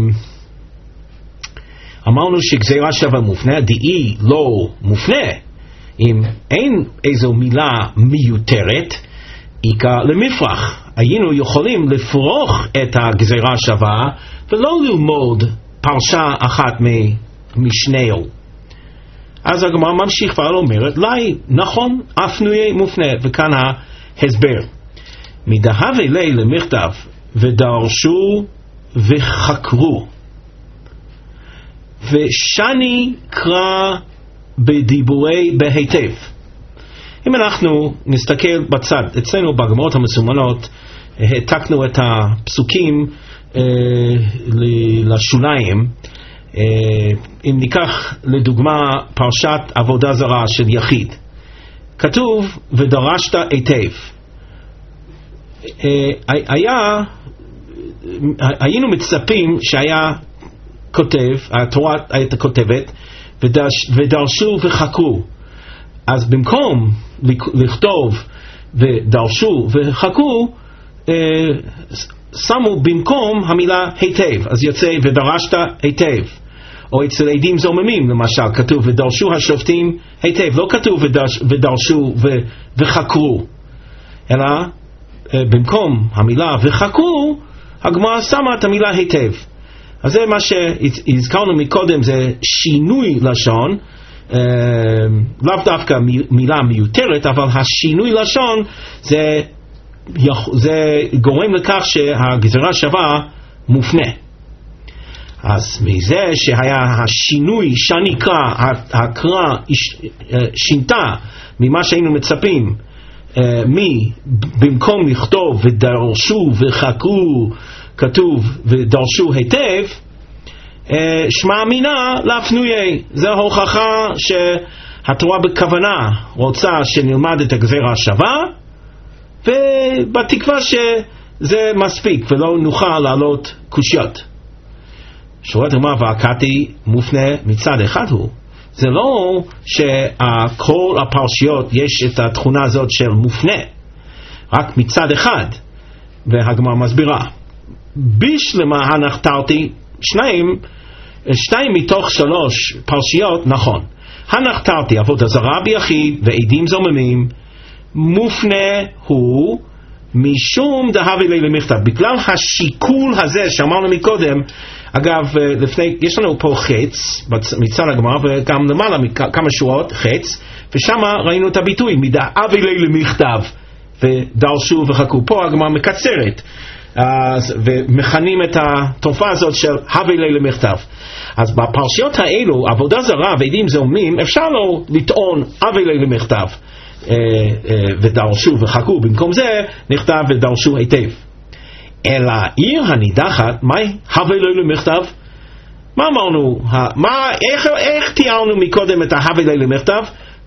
אמרנו שגזירה שווה מופנה, דאי לא מופנה, אם אין איזו מילה מיותרת, איכה למפרח. היינו יכולים לפרוח את הגזירה שווה ולא ללמוד פרשה אחת ממשנהו. אז הגמרא ממשיך ואומרת, לי, נכון, אפנויה מופנה, וכאן ההסבר. מדהווה לי למכתב, ודרשו וחקרו, ושני קרא בדיבורי בהיטב. אם אנחנו נסתכל בצד, אצלנו בגמרות המסומנות, העתקנו את הפסוקים אה, לשוליים. אה, אם ניקח לדוגמה פרשת עבודה זרה של יחיד, כתוב ודרשת היטב. אה, היה, היינו מצפים שהיה כותב, התורה הייתה כותבת, ודרש, ודרשו וחקרו. אז במקום לכתוב ודרשו וחקרו, אה, שמו במקום המילה היטב, אז יוצא ודרשת היטב. או אצל עדים זוממים למשל כתוב ודרשו השופטים היטב, לא כתוב ודרש, ודרשו ו, וחקרו, אלא אה, במקום המילה וחקרו הגמרא שמה את המילה היטב. אז זה מה שהזכרנו מקודם, זה שינוי לשון, אה, לאו דווקא מילה מיותרת, אבל השינוי לשון זה, זה גורם לכך שהגזרה שווה מופנה. אז מזה שהיה השינוי שנקרא, הקרא שינתה ממה שהיינו מצפים, מי במקום לכתוב ודרשו וחקרו, כתוב ודרשו היטב, שמע מינה להפנויה. זה הוכחה שהתורה בכוונה רוצה שנלמד את הגזרה השווה, ובתקווה שזה מספיק ולא נוכל לעלות קושיות. שורת הגמרא והקתי מופנה מצד אחד הוא. זה לא שכל הפרשיות יש את התכונה הזאת של מופנה, רק מצד אחד. והגמרא מסבירה. בשלמה הנחתרתי, שניים, שתיים מתוך שלוש פרשיות, נכון. הנחתרתי עבודה זרה ביחיד ועדים זוממים, מופנה הוא משום דהווה לי למכתב. בגלל השיקול הזה שאמרנו מקודם, אגב, לפני, יש לנו פה חץ מצד הגמרא וגם למעלה כמה שורות חץ, ושם ראינו את הביטוי מדהווה לי למכתב ודרשו וחקרו. פה הגמרא מקצרת אז, ומכנים את התופעה הזאת של הווה לי למכתב. אז בפרשיות האלו עבודה זרה ועדים זוממים אפשר לא לטעון הווה לי למכתב אה, אה, ודרשו וחקרו. במקום זה נכתב ודרשו היטב. אלא עיר הנידחת, מה הווה לי למכתב? מה אמרנו? מה, איך, איך תיארנו מקודם את ההווה לי למכתב?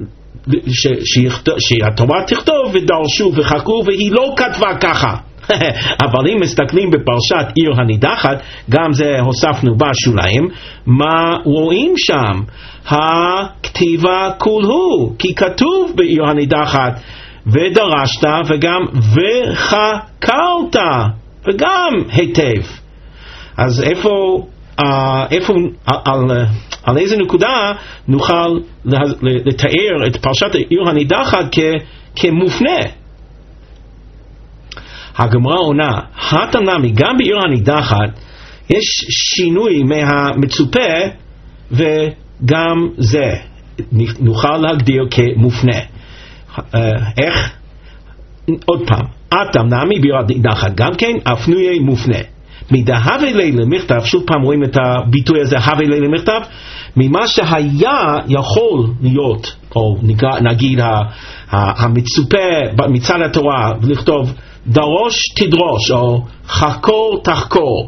שהתורה תכתוב ודרשו וחקרו, והיא לא כתבה ככה. אבל אם מסתכלים בפרשת עיר הנידחת, גם זה הוספנו בשוליים, מה רואים שם? הכתיבה כולהו, כי כתוב בעיר הנידחת ודרשת וגם וחקרת וגם היטב. אז איפה, איפה על, על איזה נקודה נוכל לתאר את פרשת עיר הנידחת כ, כמופנה? הגמרא עונה, התנמי, גם בעיר הנידחת יש שינוי מהמצופה, וגם זה נוכל להגדיר כמופנה. איך? עוד פעם, התנמי בעיר הנידחת גם כן הפנויה מופנה. מדהווה לי למכתב, שוב פעם רואים את הביטוי הזה, הווה לי למכתב, ממה שהיה יכול להיות, או נגיד המצופה מצד התורה, לכתוב דרוש תדרוש, או חקור תחקור,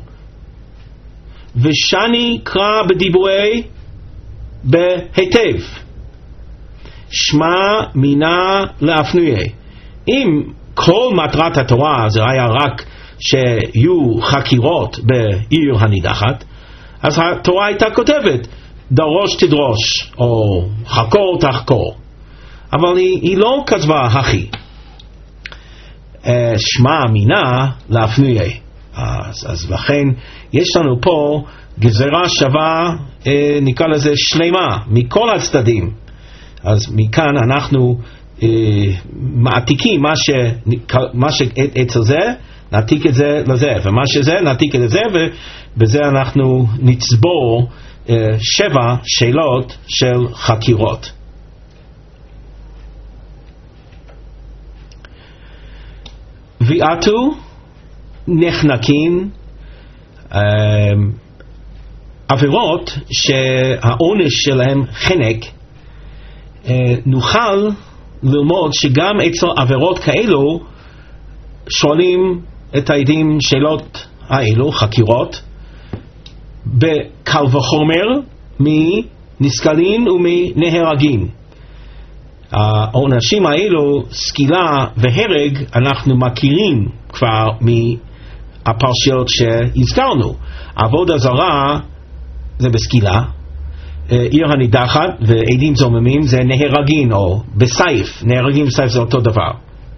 ושני קרא בדיבורי בהיטב, שמע מינה להפנויה. אם כל מטרת התורה זה היה רק שיהיו חקירות בעיר הנידחת, אז התורה הייתה כותבת דרוש תדרוש או חקור תחקור, אבל היא, היא לא כתבה הכי. שמע מינה להפנויה. אז, אז לכן יש לנו פה גזרה שווה, נקרא לזה שלמה מכל הצדדים. אז מכאן אנחנו אה, מעתיקים מה, ש, מה שאצל זה נעתיק את זה לזה, ומה שזה נעתיק את זה, ובזה אנחנו נצבור uh, שבע שאלות של חקירות. ויעתו נחנקים uh, עבירות שהעונש שלהם חנק, uh, נוכל ללמוד שגם אצל עבירות כאלו שואלים את העדים שאלות האלו, חקירות, בקל וחומר מנסקלים ומנהרגים. העונשים האלו, סקילה והרג, אנחנו מכירים כבר מהפרשיות שהזכרנו. עבודה זרה זה בסקילה, עיר הנידחת ועדים זוממים זה נהרגים, או בסייף, נהרגים בסייף זה אותו דבר.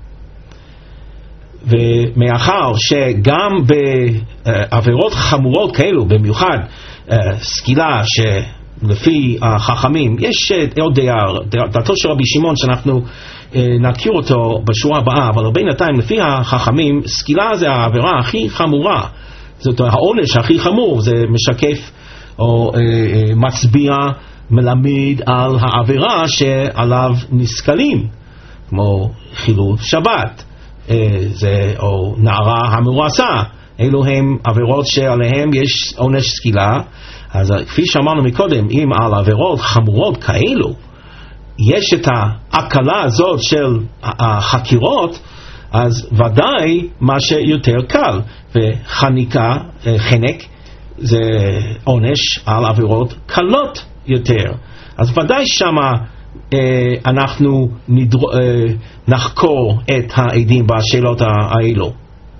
ומאחר שגם בעבירות חמורות כאלו, במיוחד סקילה שלפי החכמים, יש עוד דעתו של רבי שמעון שאנחנו נכיר אותו בשורה הבאה, אבל בינתיים לפי החכמים סקילה זה העבירה הכי חמורה, זאת אומרת העונש הכי חמור, זה משקף או מצביע, מלמד על העבירה שעליו נסקלים, כמו חילול שבת, זה, או נערה המורסה, אלו הם עבירות שעליהם יש עונש סקילה. אז כפי שאמרנו מקודם, אם על עבירות חמורות כאלו יש את ההקלה הזאת של החקירות, אז ודאי מה שיותר קל, וחניקה, חנק זה עונש על עבירות קלות יותר, אז ודאי שמה אנחנו נדר... נחקור את העדים בשאלות האלו.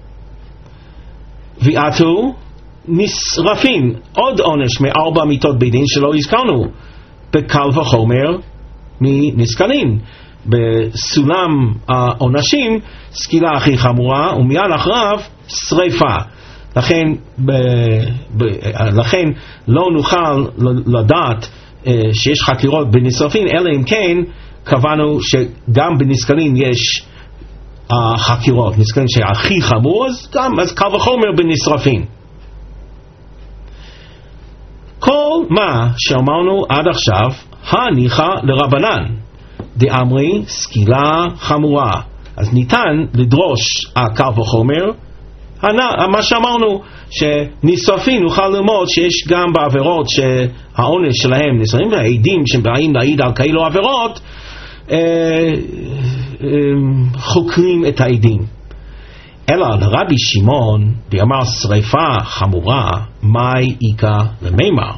ויעתו נשרפים, עוד עונש מארבע מיתות בית דין שלא הזכרנו, בקל וחומר מנסקלים. בסולם העונשים סקילה הכי חמורה ומיד אחריו שריפה. לכן, ב... ב... לכן לא נוכל לדעת שיש חקירות בנשרפים, אלא אם כן קבענו שגם בנסקלים יש uh, חקירות, נסקלים שהכי חמור, אז גם, אז קל וחומר בנשרפים. כל מה שאמרנו עד עכשיו, הניחה לרבנן, דאמרי סקילה חמורה, אז ניתן לדרוש קל וחומר, מה שאמרנו, שנשרפים נוכל ללמוד שיש גם בעבירות שהעונש שלהם נשרפים, והעדים שבאים להעיד על כאלו עבירות אה, אה, חוקרים את העדים. אלא לרבי שמעון דאמר שריפה חמורה, מהי איכא למימר?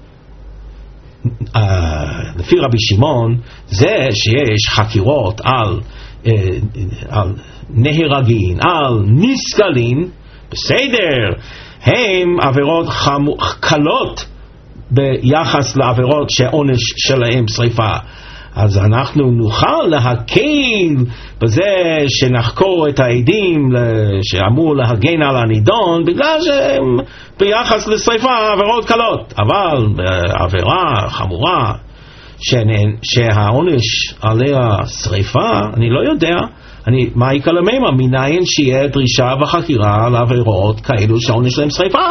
אה, לפי רבי שמעון זה שיש חקירות על על נהרגים, על נסקלים, בסדר, הם עבירות חמו, קלות ביחס לעבירות שהעונש שלהם שריפה. אז אנחנו נוכל להקל בזה שנחקור את העדים שאמור להגן על הנידון, בגלל שהם ביחס לשריפה עבירות קלות. אבל בעבירה חמורה שהעונש עליה שריפה, אני לא יודע, אני, מה איכא למימר? מניין שיהיה דרישה וחקירה על עבירות כאלו שהעונש להם שריפה?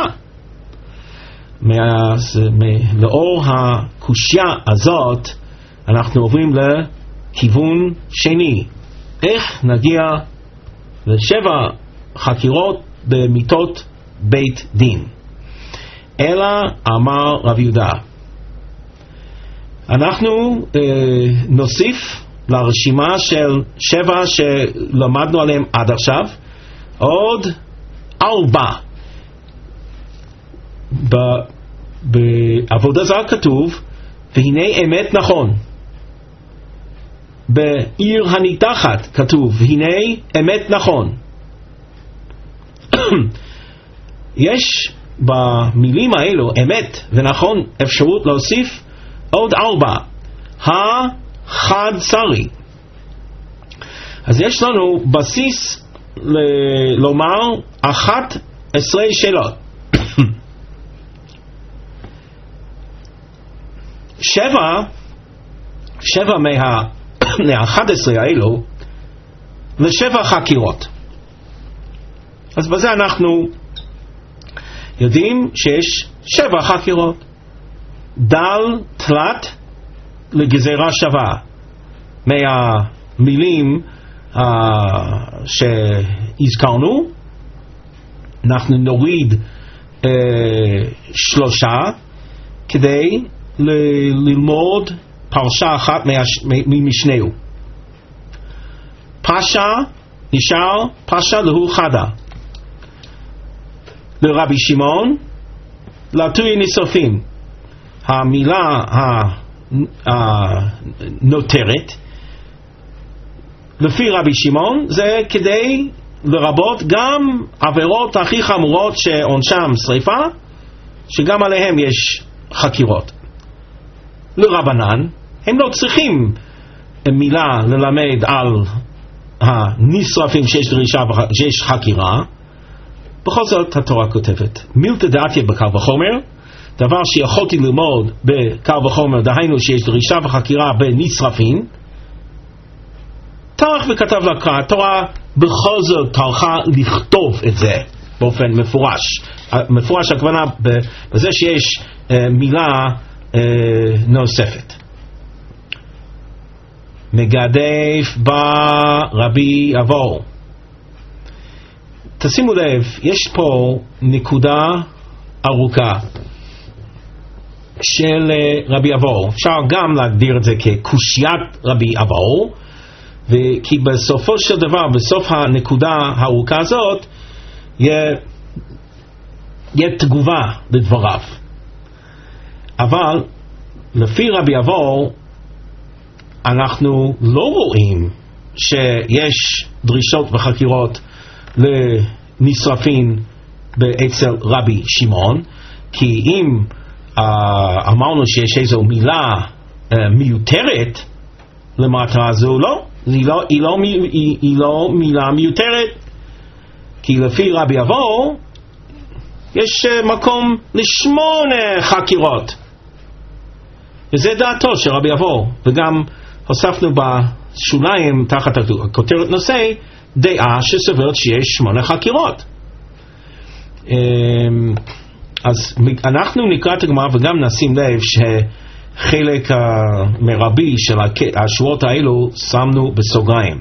לאור הקושיה הזאת אנחנו עוברים לכיוון שני, איך נגיע לשבע חקירות במיתות בית דין. אלא אמר רב יהודה, אנחנו אה, נוסיף לרשימה של שבע שלמדנו עליהם עד עכשיו עוד ארבע. בעבודה זרה כתוב והנה אמת נכון. בעיר הנידחת כתוב והנה אמת נכון. יש במילים האלו אמת ונכון אפשרות להוסיף עוד ארבע, החד צרי. אז יש לנו בסיס ל- לומר אחת עשרה שאלות. שבע, שבע מה, מה-אחד עשרה האלו לשבע חקירות. אז בזה אנחנו יודעים שיש שבע חקירות. דל תלת לגזירה שווה. מהמילים uh, שהזכרנו, אנחנו נוריד uh, שלושה כדי ל- ללמוד פרשה אחת ממשנהו. פשע נשאר פשע להו חדה. לרבי שמעון לטוי נשרפים. המילה הנותרת לפי רבי שמעון זה כדי לרבות גם עבירות הכי חמורות שעונשם שריפה, שגם עליהם יש חקירות. לרבנן הם לא צריכים מילה ללמד על הנשרפים שיש דרישה שיש חקירה. בכל זאת התורה כותבת מילתא דעתיה בקל וחומר, דבר שיכולתי ללמוד בקל וחומר, דהיינו שיש דרישה וחקירה בנשרפים. טרח וכתב לקרא, התורה בכל זאת טרחה לכתוב את זה באופן מפורש. מפורש הכוונה בזה שיש אה, מילה אה, נוספת. מגדף בא רבי אבו. תשימו לב, יש פה נקודה ארוכה של רבי אבו. אפשר גם להגדיר את זה כקושיית רבי אבו, כי בסופו של דבר, בסוף הנקודה הארוכה הזאת, יהיה תגובה לדבריו. אבל לפי רבי אבו אנחנו לא רואים שיש דרישות וחקירות לנשרפין אצל רבי שמעון, כי אם uh, אמרנו שיש איזו מילה uh, מיותרת למטרה זו, לא, היא לא, היא לא, היא, היא לא מילה מיותרת, כי לפי רבי אבו יש uh, מקום לשמונה חקירות, וזה דעתו של רבי אבו. וגם הוספנו בשוליים תחת הכותרת נושא דעה שסוברת שיש שמונה חקירות. אז אנחנו נקרא את הגמרא וגם נשים לב שחלק המרבי של השורות האלו שמנו בסוגריים.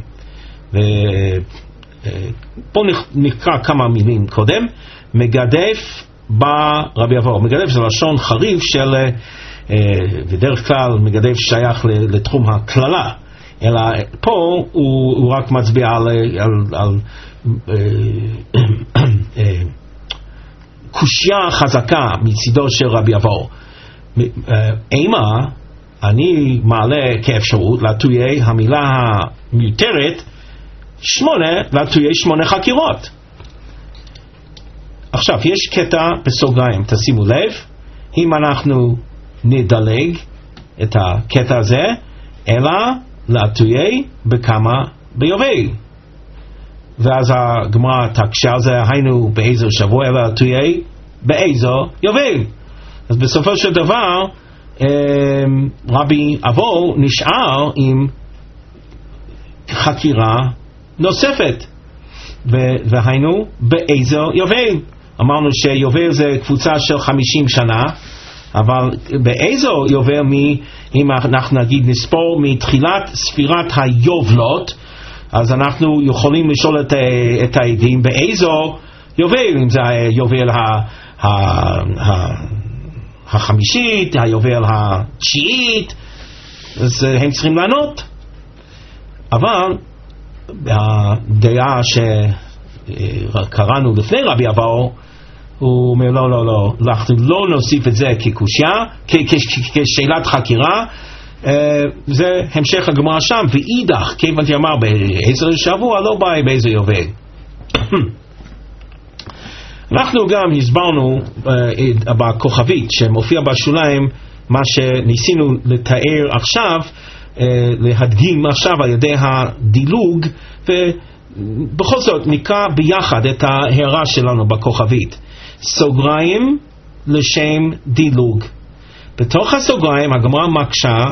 פה נקרא כמה מילים קודם. מגדף בא רבי אבו. מגדף זה לשון חריף של, בדרך כלל מגדף שייך לתחום הכללה, אלא פה הוא, הוא רק מצביע על, על, על קושיה חזקה מצידו של רבי אבו. אימה אני מעלה כאפשרות לטויי המילה המיותרת שמונה, לטויי שמונה חקירות. עכשיו יש קטע בסוגריים, תשימו לב, אם אנחנו נדלג את הקטע הזה, אלא לטויי בכמה ביובל, ואז הגמרא תקשה על זה, היינו באיזו שבוע, אלא לטויי באיזו יובל. אז בסופו של דבר רבי אבו נשאר עם חקירה נוספת, והיינו באיזו יובל. אמרנו שיובל זה קבוצה של חמישים שנה, אבל באיזו יובל, מ, אם אנחנו נגיד נספור מתחילת ספירת היובלות, אז אנחנו יכולים לשאול את, את העדים באיזו יובל, אם זה היובל ה, ה, ה, החמישית, היובל התשיעית, אז הם צריכים לענות. אבל הדעה שקראנו לפני רבי אבו, הוא אומר לא לא לא, אנחנו לא נוסיף את זה כקושיה, כשאלת חקירה. זה המשך הגמרא שם. ואידך, כיוון שאמר באיזה שבוע, לא בא באיזה יובל. אנחנו גם הסברנו בכוכבית שמופיע בשוליים מה שניסינו לתאר עכשיו, להדגים עכשיו על ידי הדילוג, ובכל זאת נקרא ביחד את ההערה שלנו בכוכבית. סוגריים לשם דילוג. בתוך הסוגריים הגמרא מקשה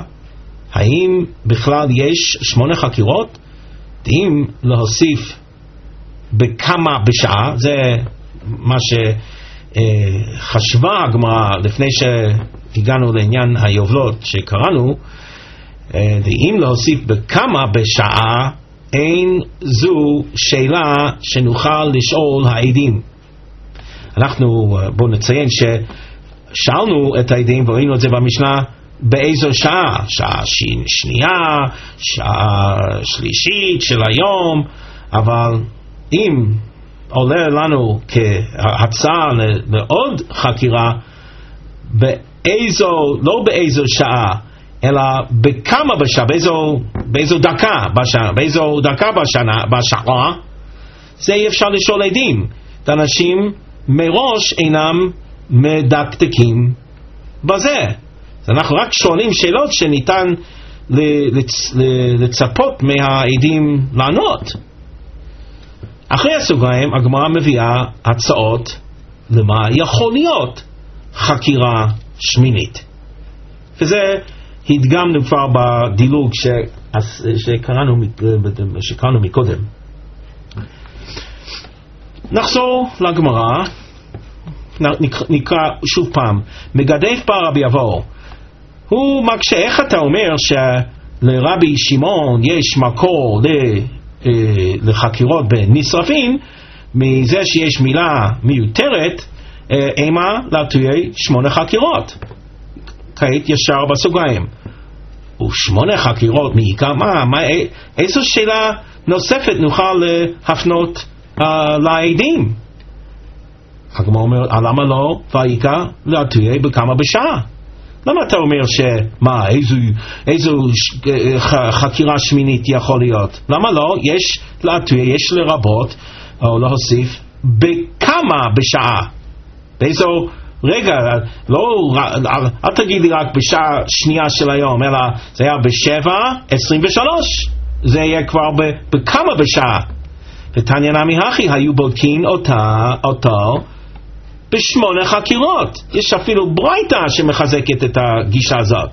האם בכלל יש שמונה חקירות, אם להוסיף בכמה בשעה, זה מה שחשבה הגמרא לפני שהגענו לעניין היובלות שקראנו, ואם להוסיף בכמה בשעה, אין זו שאלה שנוכל לשאול העדים. אנחנו, בואו נציין ששאלנו את העדים וראינו את זה במשנה באיזו שעה, שעה שנייה, שעה שלישית של היום, אבל אם עולה לנו כהצעה לעוד חקירה, באיזו, לא באיזו שעה, אלא בכמה בשעה, באיזו, באיזו דקה בשעה, באיזו דקה בשנה, בשעה, זה אי אפשר לשאול עדים. האנשים מראש אינם מדקדקים בזה. אז אנחנו רק שואלים שאלות שניתן לצפות מהעדים לענות. אחרי הסוגריים הגמרא מביאה הצעות למה יכול להיות חקירה שמינית, וזה הדגמנו כבר בדילוג שקראנו, שקראנו מקודם. נחזור לגמרא, נקרא שוב פעם. מגדף בה רבי אבו, הוא מקשה, איך אתה אומר שלרבי שמעון יש מקור לחקירות בנשרפים מזה שיש מילה מיותרת, אימה לתויי שמונה חקירות. כעת ישר בסוגריים, ושמונה חקירות מעיקר, מה, מה, איזו שאלה נוספת נוכל להפנות uh, לעדים? הגמרא אומר, למה לא ועיקר לתויי בכמה בשעה? למה אתה אומר שמה, איזו, איזו ש, ח, חקירה שמינית יכול להיות? למה לא? יש לתויי, יש לרבות או להוסיף בכמה בשעה, באיזו רגע, לא, אל תגיד לי רק בשעה שנייה של היום, אלא זה היה בשבע עשרים ושלוש, זה יהיה כבר בכמה בשעה. ותניא נמי הכי, היו בודקים אותה, אותו בשמונה חקירות. יש אפילו ברייתא שמחזקת את הגישה הזאת.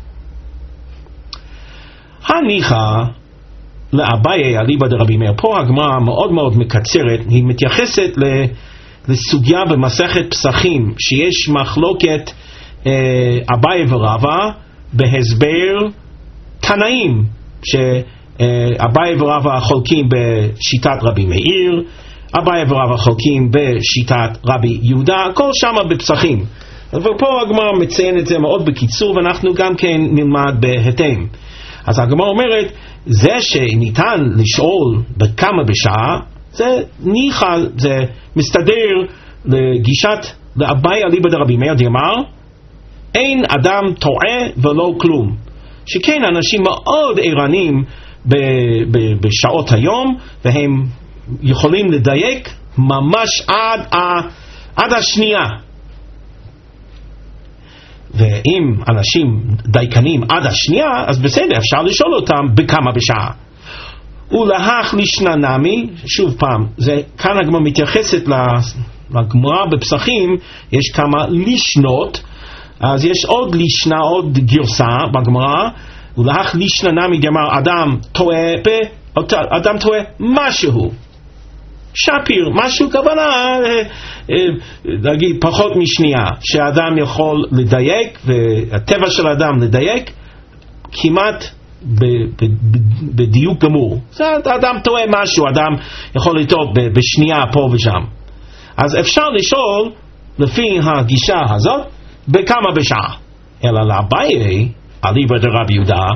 הניחא לאביי אליבא דרבי מאיר, פה הגמרא מאוד מאוד מקצרת, היא מתייחסת ל... לסוגיה במסכת פסחים, שיש מחלוקת אה, אביי ורבא בהסבר תנאים, שאביי ורבא חולקים בשיטת רבי מאיר, אביי ורבא חולקים בשיטת רבי יהודה, הכל שמה בפסחים. ופה הגמרא מציין את זה מאוד בקיצור, ואנחנו גם כן נלמד בהתאם. אז הגמרא אומרת, זה שניתן לשאול בכמה בשעה, זה ניחא, זה מסתדר לגישת לאביי אליבא דרבי מאיר דאמר, אין אדם טועה ולא כלום. שכן אנשים מאוד ערניים ב- ב- בשעות היום, והם יכולים לדייק ממש עד, ה- עד השנייה. ואם אנשים דייקנים עד השנייה, אז בסדר, אפשר לשאול אותם בכמה בשעה. ולהך לישנא נמי, שוב פעם, זה, כאן הגמרא מתייחסת לגמרא בפסחים, יש כמה לישנות, אז יש עוד לישנה, עוד גרסה בגמרא, ולהך לישנא נמי דאמר אדם טועה, אדם טועה משהו, שפיר, משהו כוונה, להגיד פחות משנייה, שאדם יכול לדייק, והטבע של האדם לדייק, כמעט בדיוק גמור. אדם טועה משהו, אדם יכול לטעות בשנייה פה ושם. אז אפשר לשאול לפי הגישה הזאת בכמה בשעה. אלא לאביי אליבא דרבי יהודה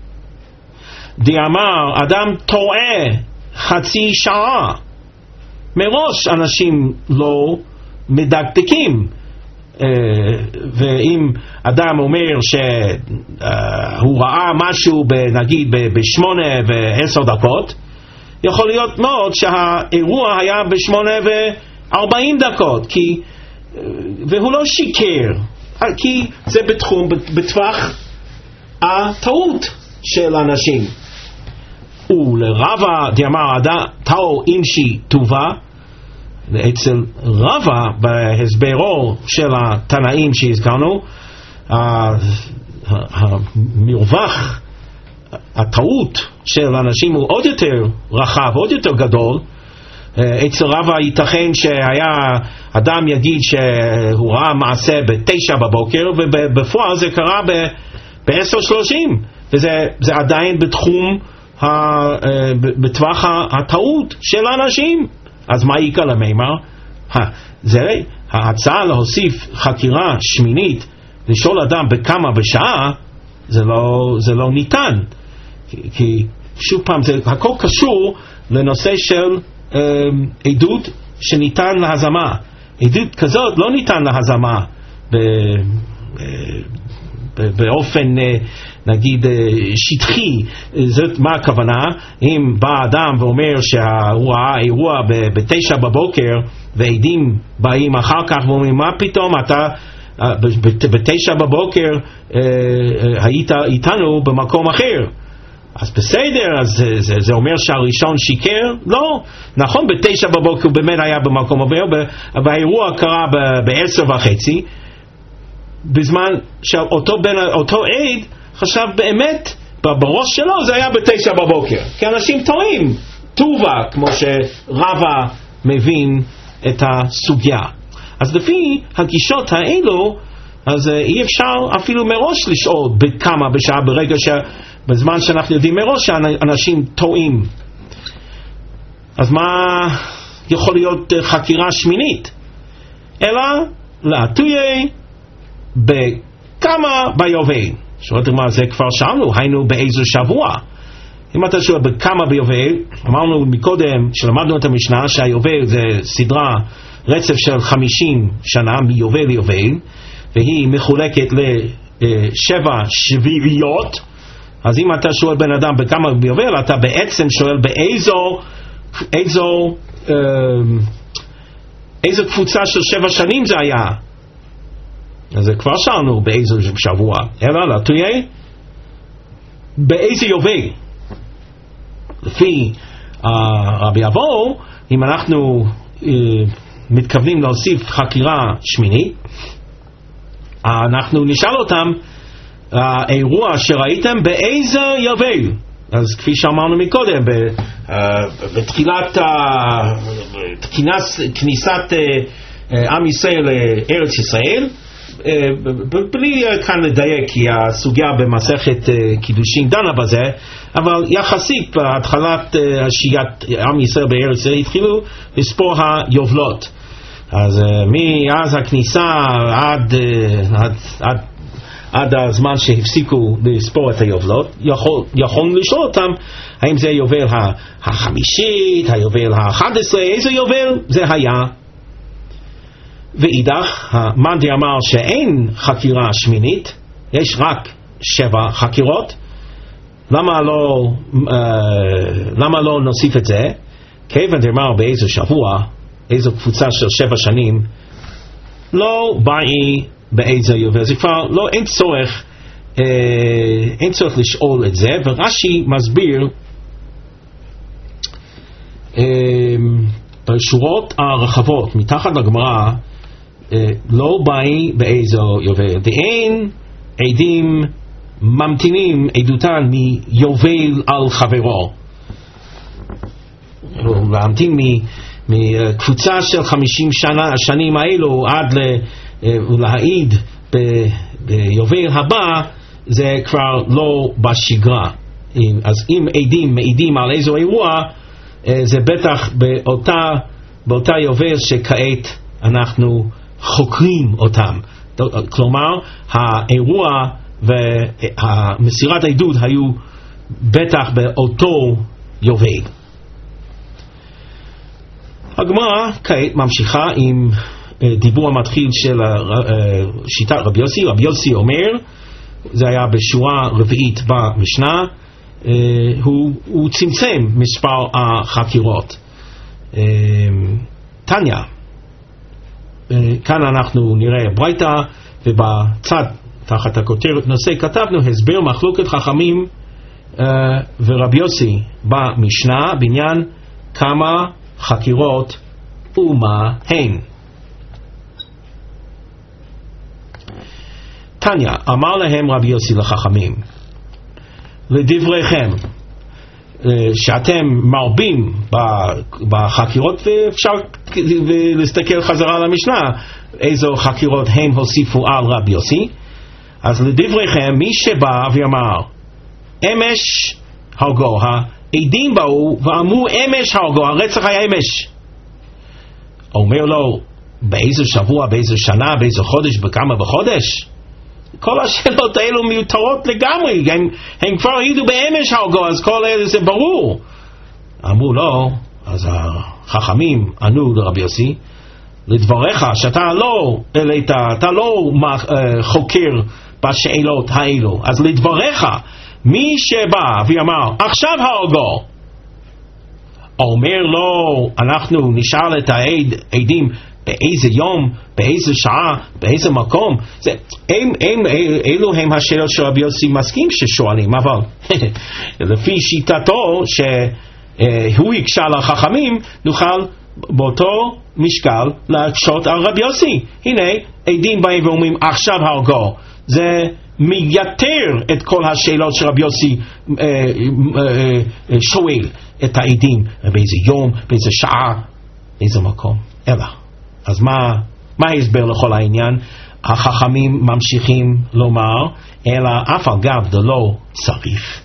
דאמר אדם טועה חצי שעה. מראש אנשים לא מדקדקים, ואם אדם אומר שהוא ראה משהו נגיד בשמונה ועשר דקות, יכול להיות מאוד שהאירוע היה בשמונה וארבעים דקות, כי והוא לא שיקר, כי זה בתחום, בטווח הטעות של אנשים. ולרבא דאמר אדם טעו אינשי טובה, אצל רבא בהסברו של התנאים שהזכרנו, המרווח הטעות של אנשים הוא עוד יותר רחב, עוד יותר גדול, אצל רבא ייתכן שהיה אדם יגיד שהוא ראה מעשה בתשע בבוקר ובפועל זה קרה ב-עשר שלושים, וזה זה עדיין בתחום ה, בטווח הטעות של האנשים. אז מה יקרה למימר? זה ההצעה להוסיף חקירה שמינית לשאול אדם בכמה בשעה, זה לא, זה לא ניתן, כי, כי שוב פעם זה הכל קשור לנושא של אה, עדות שניתן להזמה. עדות כזאת לא ניתן להזמה ב, ב, ב, באופן אה, נגיד אה, שטחי. זאת מה הכוונה? אם בא אדם ואומר שהוא ראה אירוע ב, בתשע בבוקר ועדים באים אחר כך ואומרים מה פתאום אתה בתשע בבוקר היית איתנו במקום אחר, אז בסדר, אז זה, זה אומר שהראשון שיקר? לא, נכון, בתשע בבוקר באמת היה במקום אחר, והאירוע קרה בעשר וחצי, בזמן שאותו בן, אותו עד חשב באמת בראש שלו זה היה בתשע בבוקר, כי אנשים טועים טובה כמו שרבא מבין את הסוגיה. אז לפי הגישות האלו, אז אי אפשר אפילו מראש לשאול בכמה בשעה, ברגע שבזמן שאנחנו יודעים מראש שאנשים טועים. אז מה יכול להיות חקירה שמינית? אלא להתויה בכמה ביובל. שואלת מה זה כבר שאלנו, היינו באיזה שבוע. אם אתה שואל בכמה ביובל, אמרנו מקודם שלמדנו את המשנה שהיובל זה סדרה רצף של חמישים שנה מיובל ליובל, והיא מחולקת לשבע שביעיות. אז אם אתה שואל בן אדם בכמה ביובל, אתה בעצם שואל באיזו איזו איזו קבוצה של שבע שנים זה היה. אז זה כבר שאלנו באיזו שבוע, אלא לתויה באיזה יובל. לפי uh, רבי אבו, אם אנחנו uh, מתכוונים להוסיף חקירה שמינית, אנחנו נשאל אותם האירוע uh, שראיתם באיזה יובל. אז כפי שאמרנו מקודם, ב, uh, בתחילת uh, כניס, כניסת uh, uh, עם ישראל לארץ ישראל, uh, בלי uh, כאן לדייק כי הסוגיה במסכת uh, קידושין דנה בזה, אבל יחסית בהתחלת uh, שהיית עם ישראל בארץ ישראל התחילו לספור היובלות. אז uh, מאז הכניסה עד, uh, עד, עד, עד הזמן שהפסיקו לספור את היובלות, יכול, יכולנו לשאול אותם האם זה יובל החמישית, היובל האחד עשרה, איזה יובל זה היה. ואידך, המאן דאמר שאין חקירה שמינית, יש רק שבע חקירות, למה לא, uh, למה לא נוסיף את זה? כיוון דאמר באיזה שבוע, איזו קבוצה של שבע שנים, לא באי באיזה יובל, זה כבר לא, אין צורך, אה, אין צורך לשאול את זה. ורש"י מסביר אה, בשורות הרחבות מתחת לגמרא, אה, לא באי באיזה יובל, ואין עדים ממתינים עדותן מיובל על חברו, להמתין מקבוצה של חמישים שנה, השנים האלו עד להעיד ביובל הבא, זה כבר לא בשגרה. אז אם עדים מעידים על איזו אירוע, זה בטח באותה, באותה יובל שכעת אנחנו חוקרים אותם. כלומר, האירוע והמסירת העדות היו בטח באותו יובל. הגמרא כעת ממשיכה עם דיבור המתחיל של שיטת רבי יוסי. רבי יוסי אומר, זה היה בשורה רביעית במשנה, הוא, הוא צמצם מספר החקירות. תניא, כאן אנחנו נראה ברייתא, ובצד תחת הכותרת נושא כתבנו הסבר מחלוקת חכמים ורבי יוסי במשנה בעניין כמה חקירות ומה הן. תניא, אמר להם רבי יוסי לחכמים, לדבריכם, שאתם מרבים בחקירות, ואפשר להסתכל חזרה על המשנה איזו חקירות הם הוסיפו על רבי יוסי. אז לדבריכם, מי שבא ואמר אמש הרגו, העדים באו ואמרו אמש הרגו, הרצח היה אמש, אומר לו באיזה שבוע, באיזה שנה, באיזה חודש, בכמה בחודש, כל השאלות האלו מיותרות לגמרי, הם, הם כבר העידו באמש הרגו, אז כל אלה זה ברור. אמרו לא, אז החכמים ענו לרבי יוסי, לדבריך שאתה לא אלית, אתה לא חוקר בשאלות האלו, אז לדבריך מי שבא ואמר עכשיו הרגו, אומר לו אנחנו נשאל את העדים באיזה יום, באיזה שעה, באיזה מקום. זה, הם, הם, אלו הם השאלות של רבי יוסי מסכים ששואלים, אבל לפי שיטתו שהוא יקשה לחכמים, נוכל באותו משקל להקשות על רבי יוסי. הנה עדים באים ואומרים עכשיו הרגו, זה מייתר את כל השאלות של רבי יוסי אה, אה, אה, שואל את העדים באיזה יום, באיזה שעה, באיזה מקום. אלא אז מה, מה ההסבר לכל העניין? החכמים ממשיכים לומר, אלא אף אגב דלא צריך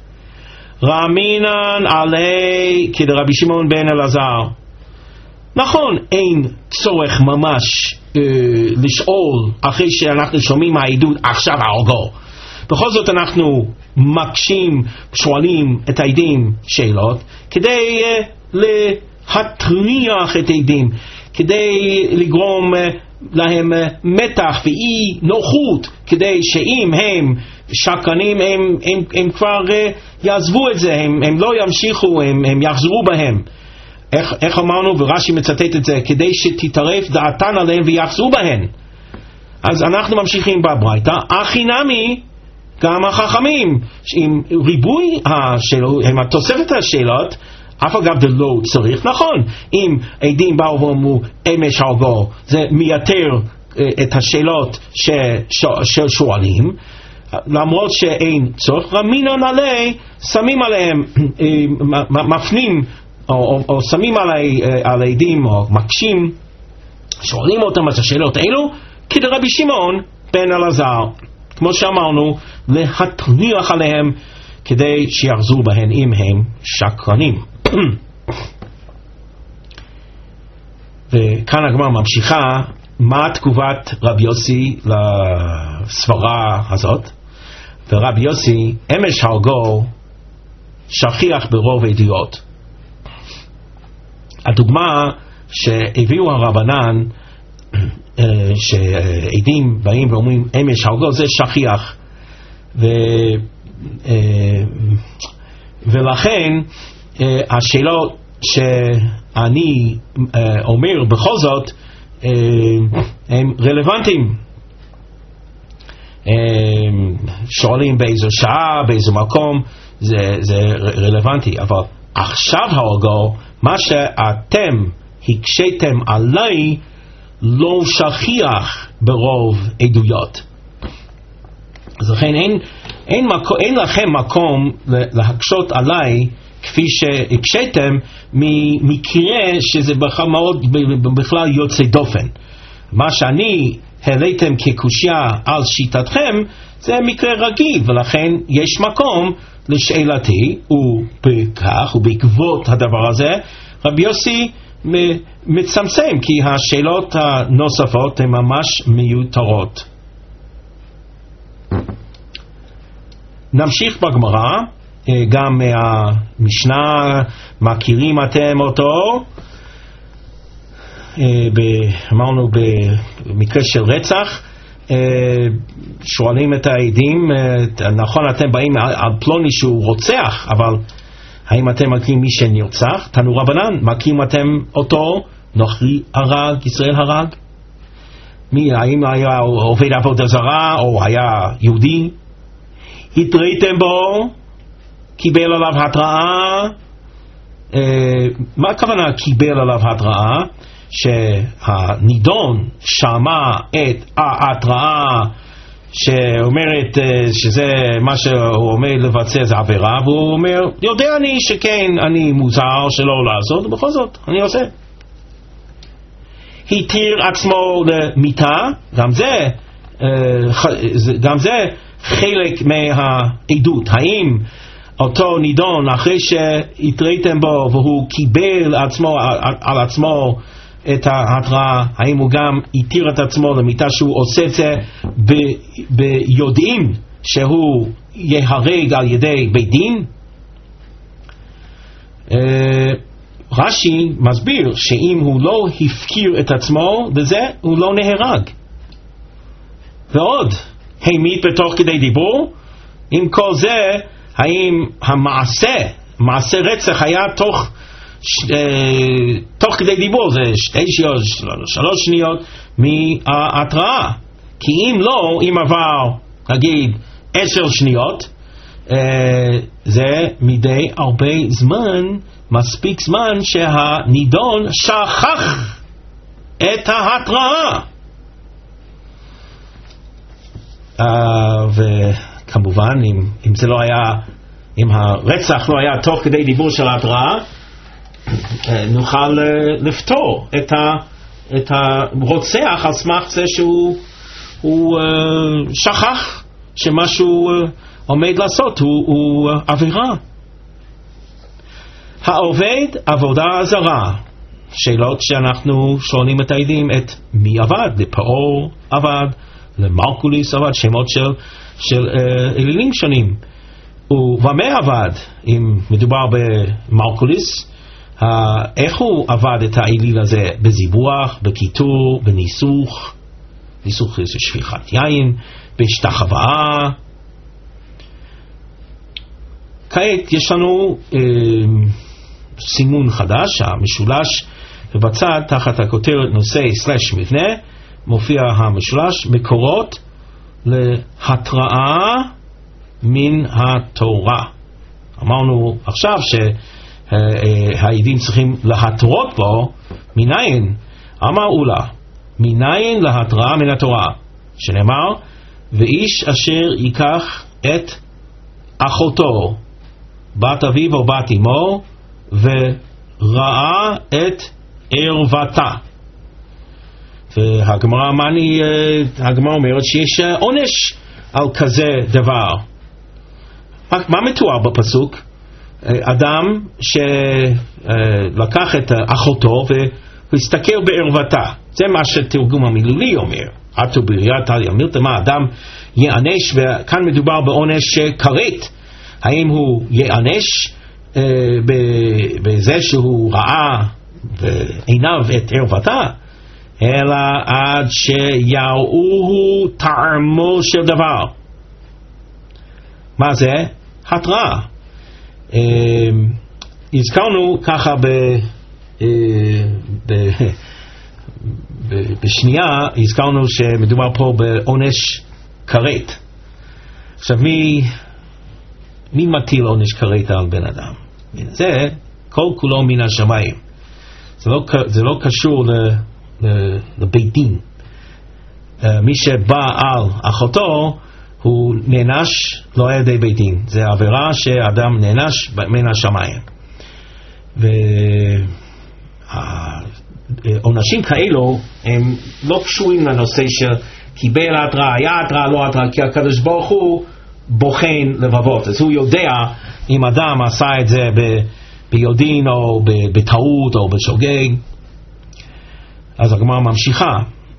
רמינן עלי כדרבי שמעון בן אלעזר. נכון, אין צורך ממש אה, לשאול אחרי שאנחנו שומעים העדות עכשיו הרגו. בכל זאת אנחנו מקשים, שואלים את העדים שאלות כדי אה, להטריח את העדים, כדי לגרום להם מתח ואי נוחות, כדי שאם הם שקרנים הם, הם, הם כבר יעזבו את זה, הם, הם לא ימשיכו, הם, הם יחזרו בהם. איך, איך אמרנו, ורש"י מצטט את זה, כדי שתתערף דעתן עליהם ויחזרו בהן. אז אנחנו ממשיכים בברייתא, אחי נמי גם החכמים, עם ריבוי השאלות, עם התוספת השאלות, אף אגב זה לא צריך. נכון, אם עדים באו ואמרו אמש הרגו, זה מייתר את השאלות ששואלים, למרות שאין צורך, רמינן עלי, שמים עליהם, מפנים או, או, או שמים עלי, על העדים או מקשים, שואלים אותם את השאלות האלו כדרבי שמעון בן אלעזר, כמו שאמרנו, להטריח עליהם כדי שיחזרו בהן אם הם שקרנים. וכאן הגמרא ממשיכה, מה תגובת רבי יוסי לסברה הזאת? ורבי יוסי, אמש הרגו שכיח ברוב עדויות. הדוגמה שהביאו הרבנן, שעדים באים ואומרים אמש הרגו, זה שכיח, ו, ולכן השאלות שאני אומר בכל זאת הם רלוונטיים. שואלים באיזו שעה, באיזה מקום, זה, זה רלוונטי. אבל עכשיו הרגו, מה שאתם הקשיתם עליי לא שכיח ברוב עדויות. אז לכן אין, אין, מקום, אין לכם מקום להקשות עליי כפי שהקשיתם ממקרה שזה בכלל, מאוד, בכלל יוצא דופן. מה שאני העליתם כקושיה על שיטתכם זה מקרה רגיל, ולכן יש מקום לשאלתי, ובכך ובעקבות הדבר הזה רבי יוסי מצמצם, כי השאלות הנוספות הן ממש מיותרות. נמשיך בגמרא, גם מהמשנה, מכירים אתם אותו, אמרנו במקרה של רצח, שואלים את העדים, נכון אתם באים על פלוני שהוא רוצח, אבל האם אתם מכירים מי שנרצח? תנו רבנן, מכירים אתם אותו? נוכרי הרג, ישראל הרג? מי, האם היה עובד עבודה זרה או היה יהודי? התראיתם בו? קיבל עליו התראה? מה הכוונה קיבל עליו התראה? שהנידון שמע את ההתראה שאומרת שזה מה שהוא אומר לבצע זה עבירה, והוא אומר, יודע אני שכן, אני מוזר שלא לעשות, ובכל זאת, אני עושה. התיר עצמו למיתה, גם זה, גם זה חלק מהעדות. האם אותו נידון אחרי שהתריתם בו והוא קיבל עצמו, על עצמו את ההתראה, האם הוא גם התיר את עצמו למיתה שהוא עושה את זה ב- ביודעים שהוא יהרג על ידי בית דין? רש"י מסביר שאם הוא לא הפקיר את עצמו בזה, הוא לא נהרג. ועוד, המית בתוך כדי דיבור? עם כל זה, האם המעשה, מעשה רצח היה תוך ש... תוך כדי דיבור, זה שתי שניות, שלוש שניות מההתראה? כי אם לא, אם עבר, נגיד, עשר שניות, זה מדי הרבה זמן, מספיק זמן שהנידון שכח את ההתראה. וכמובן, אם, אם זה לא היה, אם הרצח לא היה תוך כדי דיבור של ההתראה, נוכל לפתור את, ה, את הרוצח על סמך זה שהוא הוא, uh, שכח שמה שהוא uh, עומד לעשות הוא, הוא uh, עבירה. העובד עבודה זרה, שאלות שאנחנו שואלים את העדים, את מי עבד? לפרעה עבד, למרקוליס עבד, שמות של, של uh, אלילים שונים. ובמה עבד? אם מדובר במרקוליס, Uh, איך הוא עבד את האליל הזה? בזיבוח, בכיתור, בניסוך, ניסוך זה שפיכת יין, בהשתחוואה. כעת יש לנו uh, סימון חדש, המשולש, ובצד תחת הכותרת נושא סלש מבנה מופיע המשולש מקורות להתראה מן התורה. אמרנו עכשיו ש העדים צריכים להתרות בו. מניין? אמרו לה, מניין להתראה מן התורה, שנאמר, ואיש אשר ייקח את אחותו, בת אביו או בת אמו, וראה את ערוותה. והגמרא מני, הגמרא אומרת שיש עונש על כזה דבר. מה מתואר בפסוק? אדם שלקח את אחותו והסתכל בערוותה. זה מה שתרגום המילולי אומר. עטו בריאת על ימילתא, מה אדם יענש, וכאן מדובר בעונש כרת. האם הוא יענש אה, בזה שהוא ראה בעיניו את ערוותה, אלא עד שיראוהו טעמו של דבר. מה זה? התראה. הזכרנו ככה ב, ב, ב, בשנייה, הזכרנו שמדובר פה בעונש כרת. עכשיו מי, מי מטיל עונש כרת על בן אדם? זה כל כולו מן השמיים. זה לא, זה לא קשור ל, ל, לבית דין. מי שבא על אחותו הוא נענש לא על ידי בית דין. זה עבירה שאדם נענש מן השמיים. ועונשים כאלו הם לא קשורים לנושא של קיבל התראה, היה התראה, לא התראה, כי הקדוש ברוך הוא בוחן לבבות. אז הוא יודע אם אדם עשה את זה ב- ביודעין או ב- בטעות או בשוגג. אז הגמרא ממשיכה.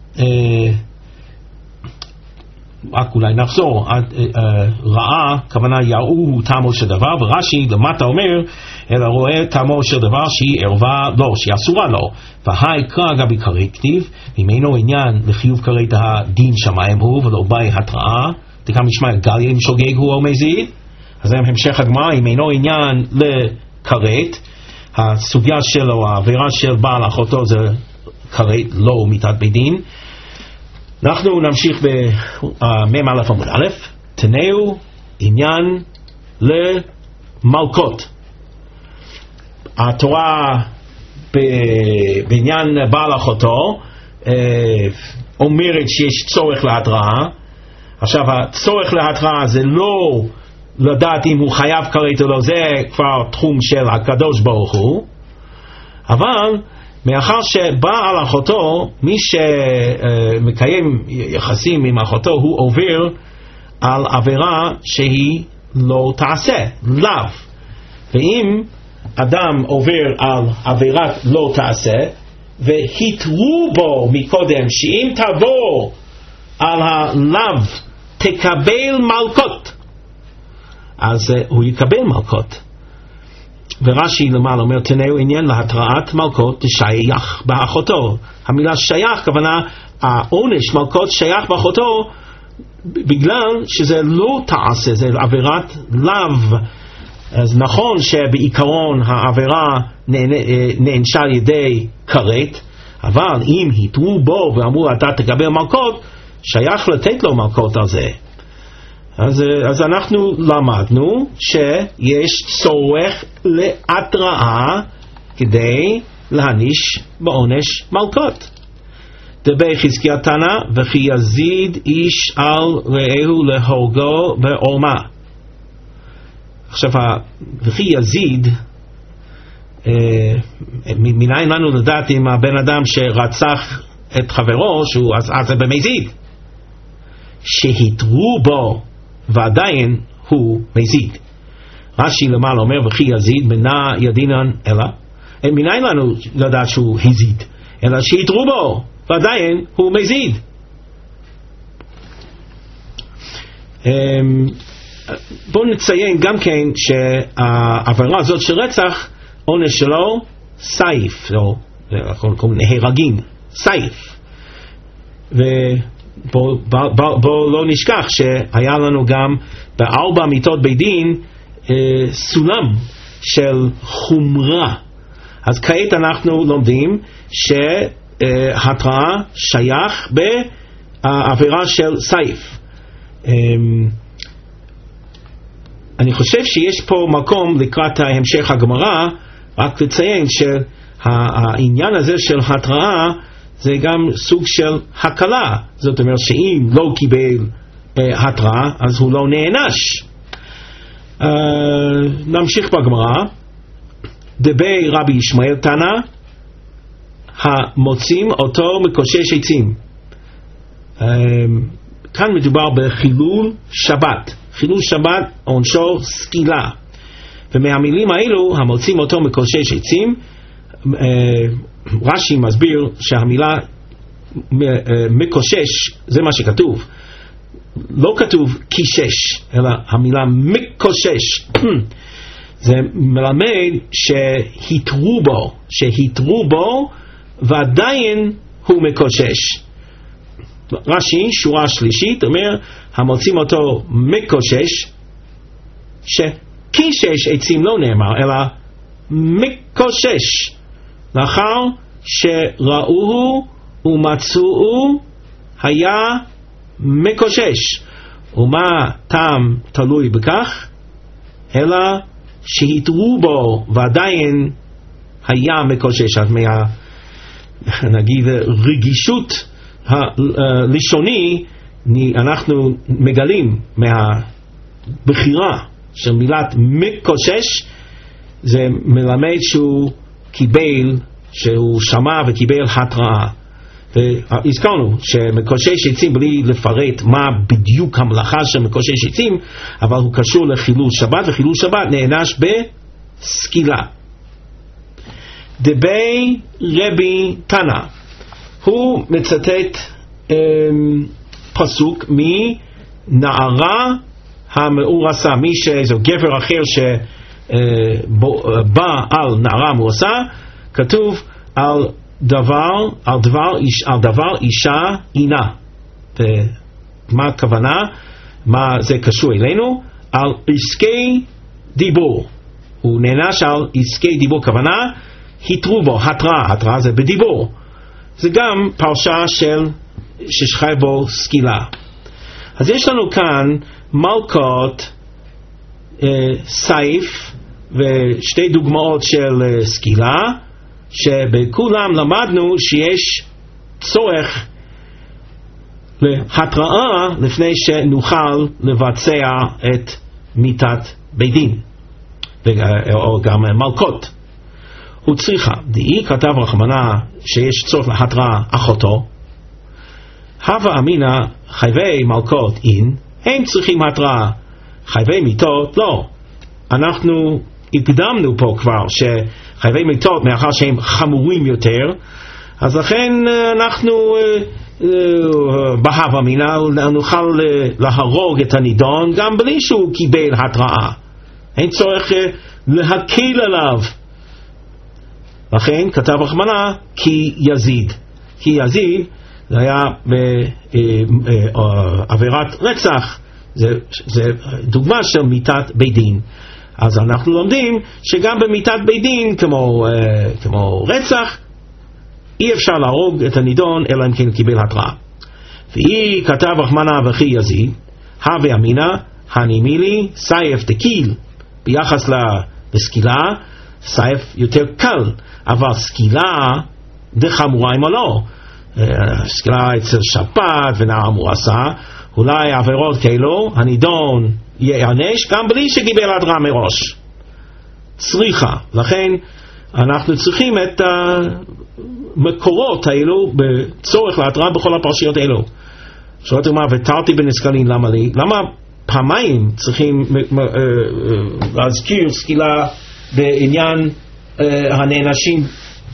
רק אולי נחזור, ראה, כוונה יראו טעמו של דבר, ורש"י למטה אומר, אלא רואה טעמו של דבר שהיא ערווה לו, שהיא אסורה לו, והי קרא גבי כרת כתיב, ממנו עניין לחיוב כרת הדין שמיים הוא, ולא באי התראה, תקם משמע גליה אם שוגג הוא או מזיד. אז זה המשך הגמרא, אם אינו עניין לכרת, הסוגיה שלו, העבירה של בעל אחותו זה כרת, לא מיתת בית דין. אנחנו נמשיך במם א' עמוד א', תנאו עניין למלכות. התורה בעניין בעל אחותו אומרת שיש צורך להתראה, עכשיו הצורך להתראה זה לא לדעת אם הוא חייב כרת או לא, זה כבר תחום של הקדוש ברוך הוא, אבל מאחר שבא על אחותו, מי שמקיים יחסים עם אחותו הוא עובר על עבירה שהיא לא תעשה, לאו. ואם אדם עובר על עבירת לא תעשה והתרו בו מקודם שאם תבוא על הלאו תקבל מלכות, אז uh, הוא יקבל מלכות. ורש"י למעלה אומר תנאו עניין להתראת מלכות שייך באחותו. המילה שייך כוונה העונש מלכות שייך באחותו בגלל שזה לא תעשה, זה עבירת לאו. אז נכון שבעיקרון העבירה נענשה על ידי כרת, אבל אם התרו בו ואמרו אתה תקבל מלכות, שייך לתת לו מלכות על זה. אז, אז אנחנו למדנו שיש צורך להתראה כדי להעניש בעונש מלכות. דבי חזקיה תנא וכי יזיד איש על רעהו להורגו בעורמה. עכשיו וכי יזיד, אה, מנין לנו לדעת אם הבן אדם שרצח את חברו שהוא עשה זה במזיד? שהתרו בו ועדיין הוא מזיד. רש"י למעלה אומר וכי יזיד מנה ידינן אלא, מנין לנו לדעת שהוא הזיד? אלא שהתרו בו ועדיין הוא מזיד. בואו נציין גם כן שהעבירה הזאת של רצח עונש שלו סייף, או נהרגים סייף. ובואו בוא, בוא לא נשכח שהיה לנו גם בארבע מיתות בית דין אה, סולם של חומרה. אז כעת אנחנו לומדים שהתראה שייך בעבירה של סייף. אה, אני חושב שיש פה מקום לקראת המשך הגמרא רק לציין שהעניין הזה של התראה זה גם סוג של הקלה. זאת אומרת שאם לא קיבל uh, התראה אז הוא לא נענש. uh, נמשיך בגמרא. דבי רבי ישמעאל תנא המוצאים אותו מקושש עצים. uh, כאן מדובר בחילול שבת. חילול שבת עונשו סקילה, ומהמילים האלו המוצאים אותו מקושש עצים, רש"י מסביר שהמילה מקושש זה מה שכתוב, לא כתוב קישש אלא המילה מקושש. זה מלמד שהתרו בו, שהתרו בו ועדיין הוא מקושש. רש"י שורה שלישית אומר המוצאים אותו מקושש, שקישש עצים לא נאמר אלא מקושש, לאחר שראוהו ומצאוהו היה מקושש. ומה טעם תלוי בכך? אלא שהתרו בו ועדיין היה מקושש. אז מה נגיד רגישות הלשוני אנחנו מגלים מהבחירה של מילת מקושש, זה מלמד שהוא קיבל, שהוא שמע וקיבל התראה. והזכרנו שמקושש עצים בלי לפרט מה בדיוק המלאכה של מקושש עצים, אבל הוא קשור לחילול שבת, וחילול שבת נענש בסקילה. דבי רבי תנא, הוא מצטט um, פסוק מנערה המאורסה. מי שאיזו גבר אחר שבא uh, על נערה מאורסה, כתוב על דבר, על דבר, איש, על דבר אישה אינה. ומה הכוונה? מה זה קשור אלינו? על עסקי דיבור. הוא נענש על עסקי דיבור, כוונה התרו בו, התראה, התראה זה בדיבור. זה גם פרשה של ששחי בו סקילה. אז יש לנו כאן מלכות, אה, סייף ושתי דוגמאות של אה, סקילה, שבכולם למדנו שיש צורך להתראה לפני שנוכל לבצע את מיתת בית דין, או גם מלכות. הוא צריכה, דאי כתב רחמנה שיש צורך להתראה אחותו, הווה אמינא חייבי מלכות אין, הם צריכים התראה, חייבי מיתות לא. אנחנו הקדמנו פה כבר שחייבי מיתות מאחר שהם חמורים יותר, אז לכן אנחנו בהווה אמינא נוכל להרוג את הנידון גם בלי שהוא קיבל התראה, אין צורך להקל עליו. לכן כתב רחמנה כי יזיד, כי יזיד זה היה בעבירת רצח, זה, זה דוגמה של מיתת בית דין. אז אנחנו לומדים שגם במיתת בית דין כמו, כמו רצח אי אפשר להרוג את הנידון אלא אם כן קיבל התראה. והיא כתב רחמנה וכי יזיד, הווה אמינא הנימי לי סייף דקיל, ביחס לסקילה סייף יותר קל, אבל סקילה דחמורה עמו לא. סקילה אצל שפט ונער מועשה, אולי עבירות כאלו הנידון יענש גם בלי שקיבל התראה מראש. צריכה, לכן אנחנו צריכים את המקורות האלו בצורך להתראה בכל הפרשיות האלו. שואלת מה, ותרתי בנסקלין, למה לי? למה פעמיים צריכים להזכיר סקילה בעניין הנענשים?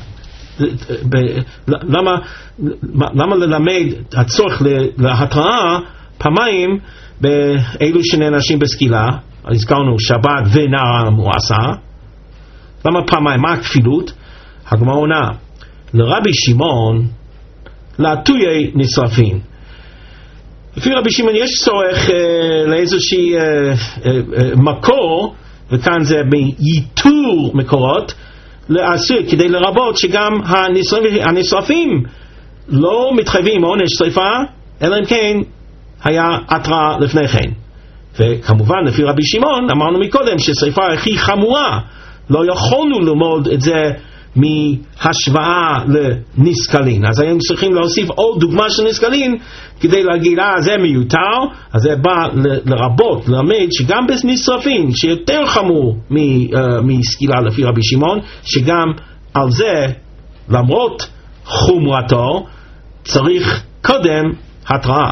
למה, למה ללמד הצורך להתראה פעמיים באלו שנענשים בסקילה? הזכרנו שבת ונער מועשה. למה פעמיים? מה הכפילות? הגמרא עונה, לרבי שמעון לעטויי נשרפין. לפי רבי שמעון יש צורך אה, לאיזושהי אה, אה, אה, מקור, וכאן זה מייתור מקורות, לעשור, כדי לרבות שגם הנשרפים, הנשרפים לא מתחייבים עונש שריפה, אלא אם כן היה התראה לפני כן. וכמובן לפי רבי שמעון אמרנו מקודם ששריפה הכי חמורה, לא יכולנו ללמוד את זה מהשוואה לנסקלין. אז היינו צריכים להוסיף עוד דוגמה של נסקלין כדי להגיד, אה, זה מיותר, אז זה בא לרבות, ללמד שגם בנשרפים, שיותר חמור מסקילה לפי רבי שמעון, שגם על זה, למרות חומרתו, צריך קודם התראה.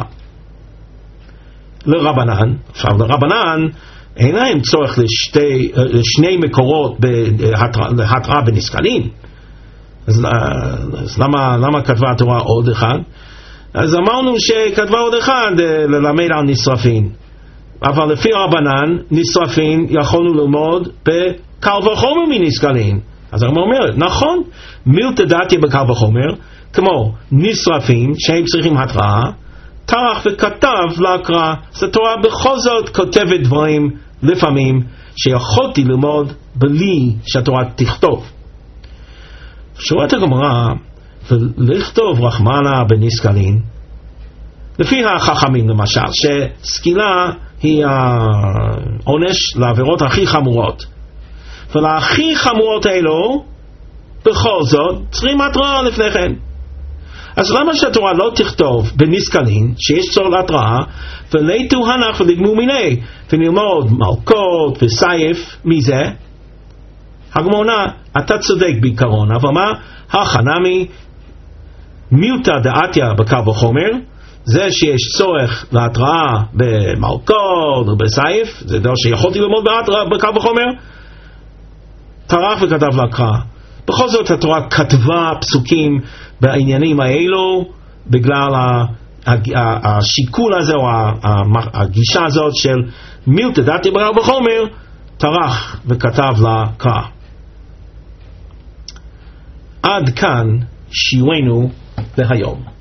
לרבנן, עכשיו לרבנן, אין להם צורך לשתי, לשני מקורות להתראה בנסקלין. אז, אז למה, למה כתבה התורה עוד אחד? אז אמרנו שכתבה עוד אחד ללמד על נשרפין. אבל לפי רבנן, נשרפין יכולנו ללמוד בקל וחומר מנסקלין. אז אני אומרת, נכון, מילתא דתיה בקל וחומר, כמו נשרפים שהם צריכים התראה, טרח וכתב להקרא. אז התורה בכל זאת כותבת דברים לפעמים שיכולתי ללמוד בלי שהתורה תכתוב. שואלת הגמרא, ולכתוב רחמנה בנסקלין, לפי החכמים למשל, שסקילה היא העונש לעבירות הכי חמורות, ולהכי חמורות האלו בכל זאת צריכים התראה לפני כן. אז למה שהתורה לא תכתוב בנסקלין שיש צורך להתראה, ולתו הנח ולגמו מיני, ונלמוד מלכות וסייף מזה? הגמרא, אתה צודק בעיקרון, אבל מה? החנמי מיותא דעתיה בקל וחומר, זה שיש צורך להתראה במלכות או בסייף, זה דבר שיכולתי ללמוד בקל וחומר, טרח וכתב להקרא. בכל זאת התורה כתבה פסוקים בעניינים האלו בגלל השיקול הזה או הגישה הזאת של מיותא דתיה בקל וחומר, טרח וכתב להקרא. עד כאן שיעורנו להיום.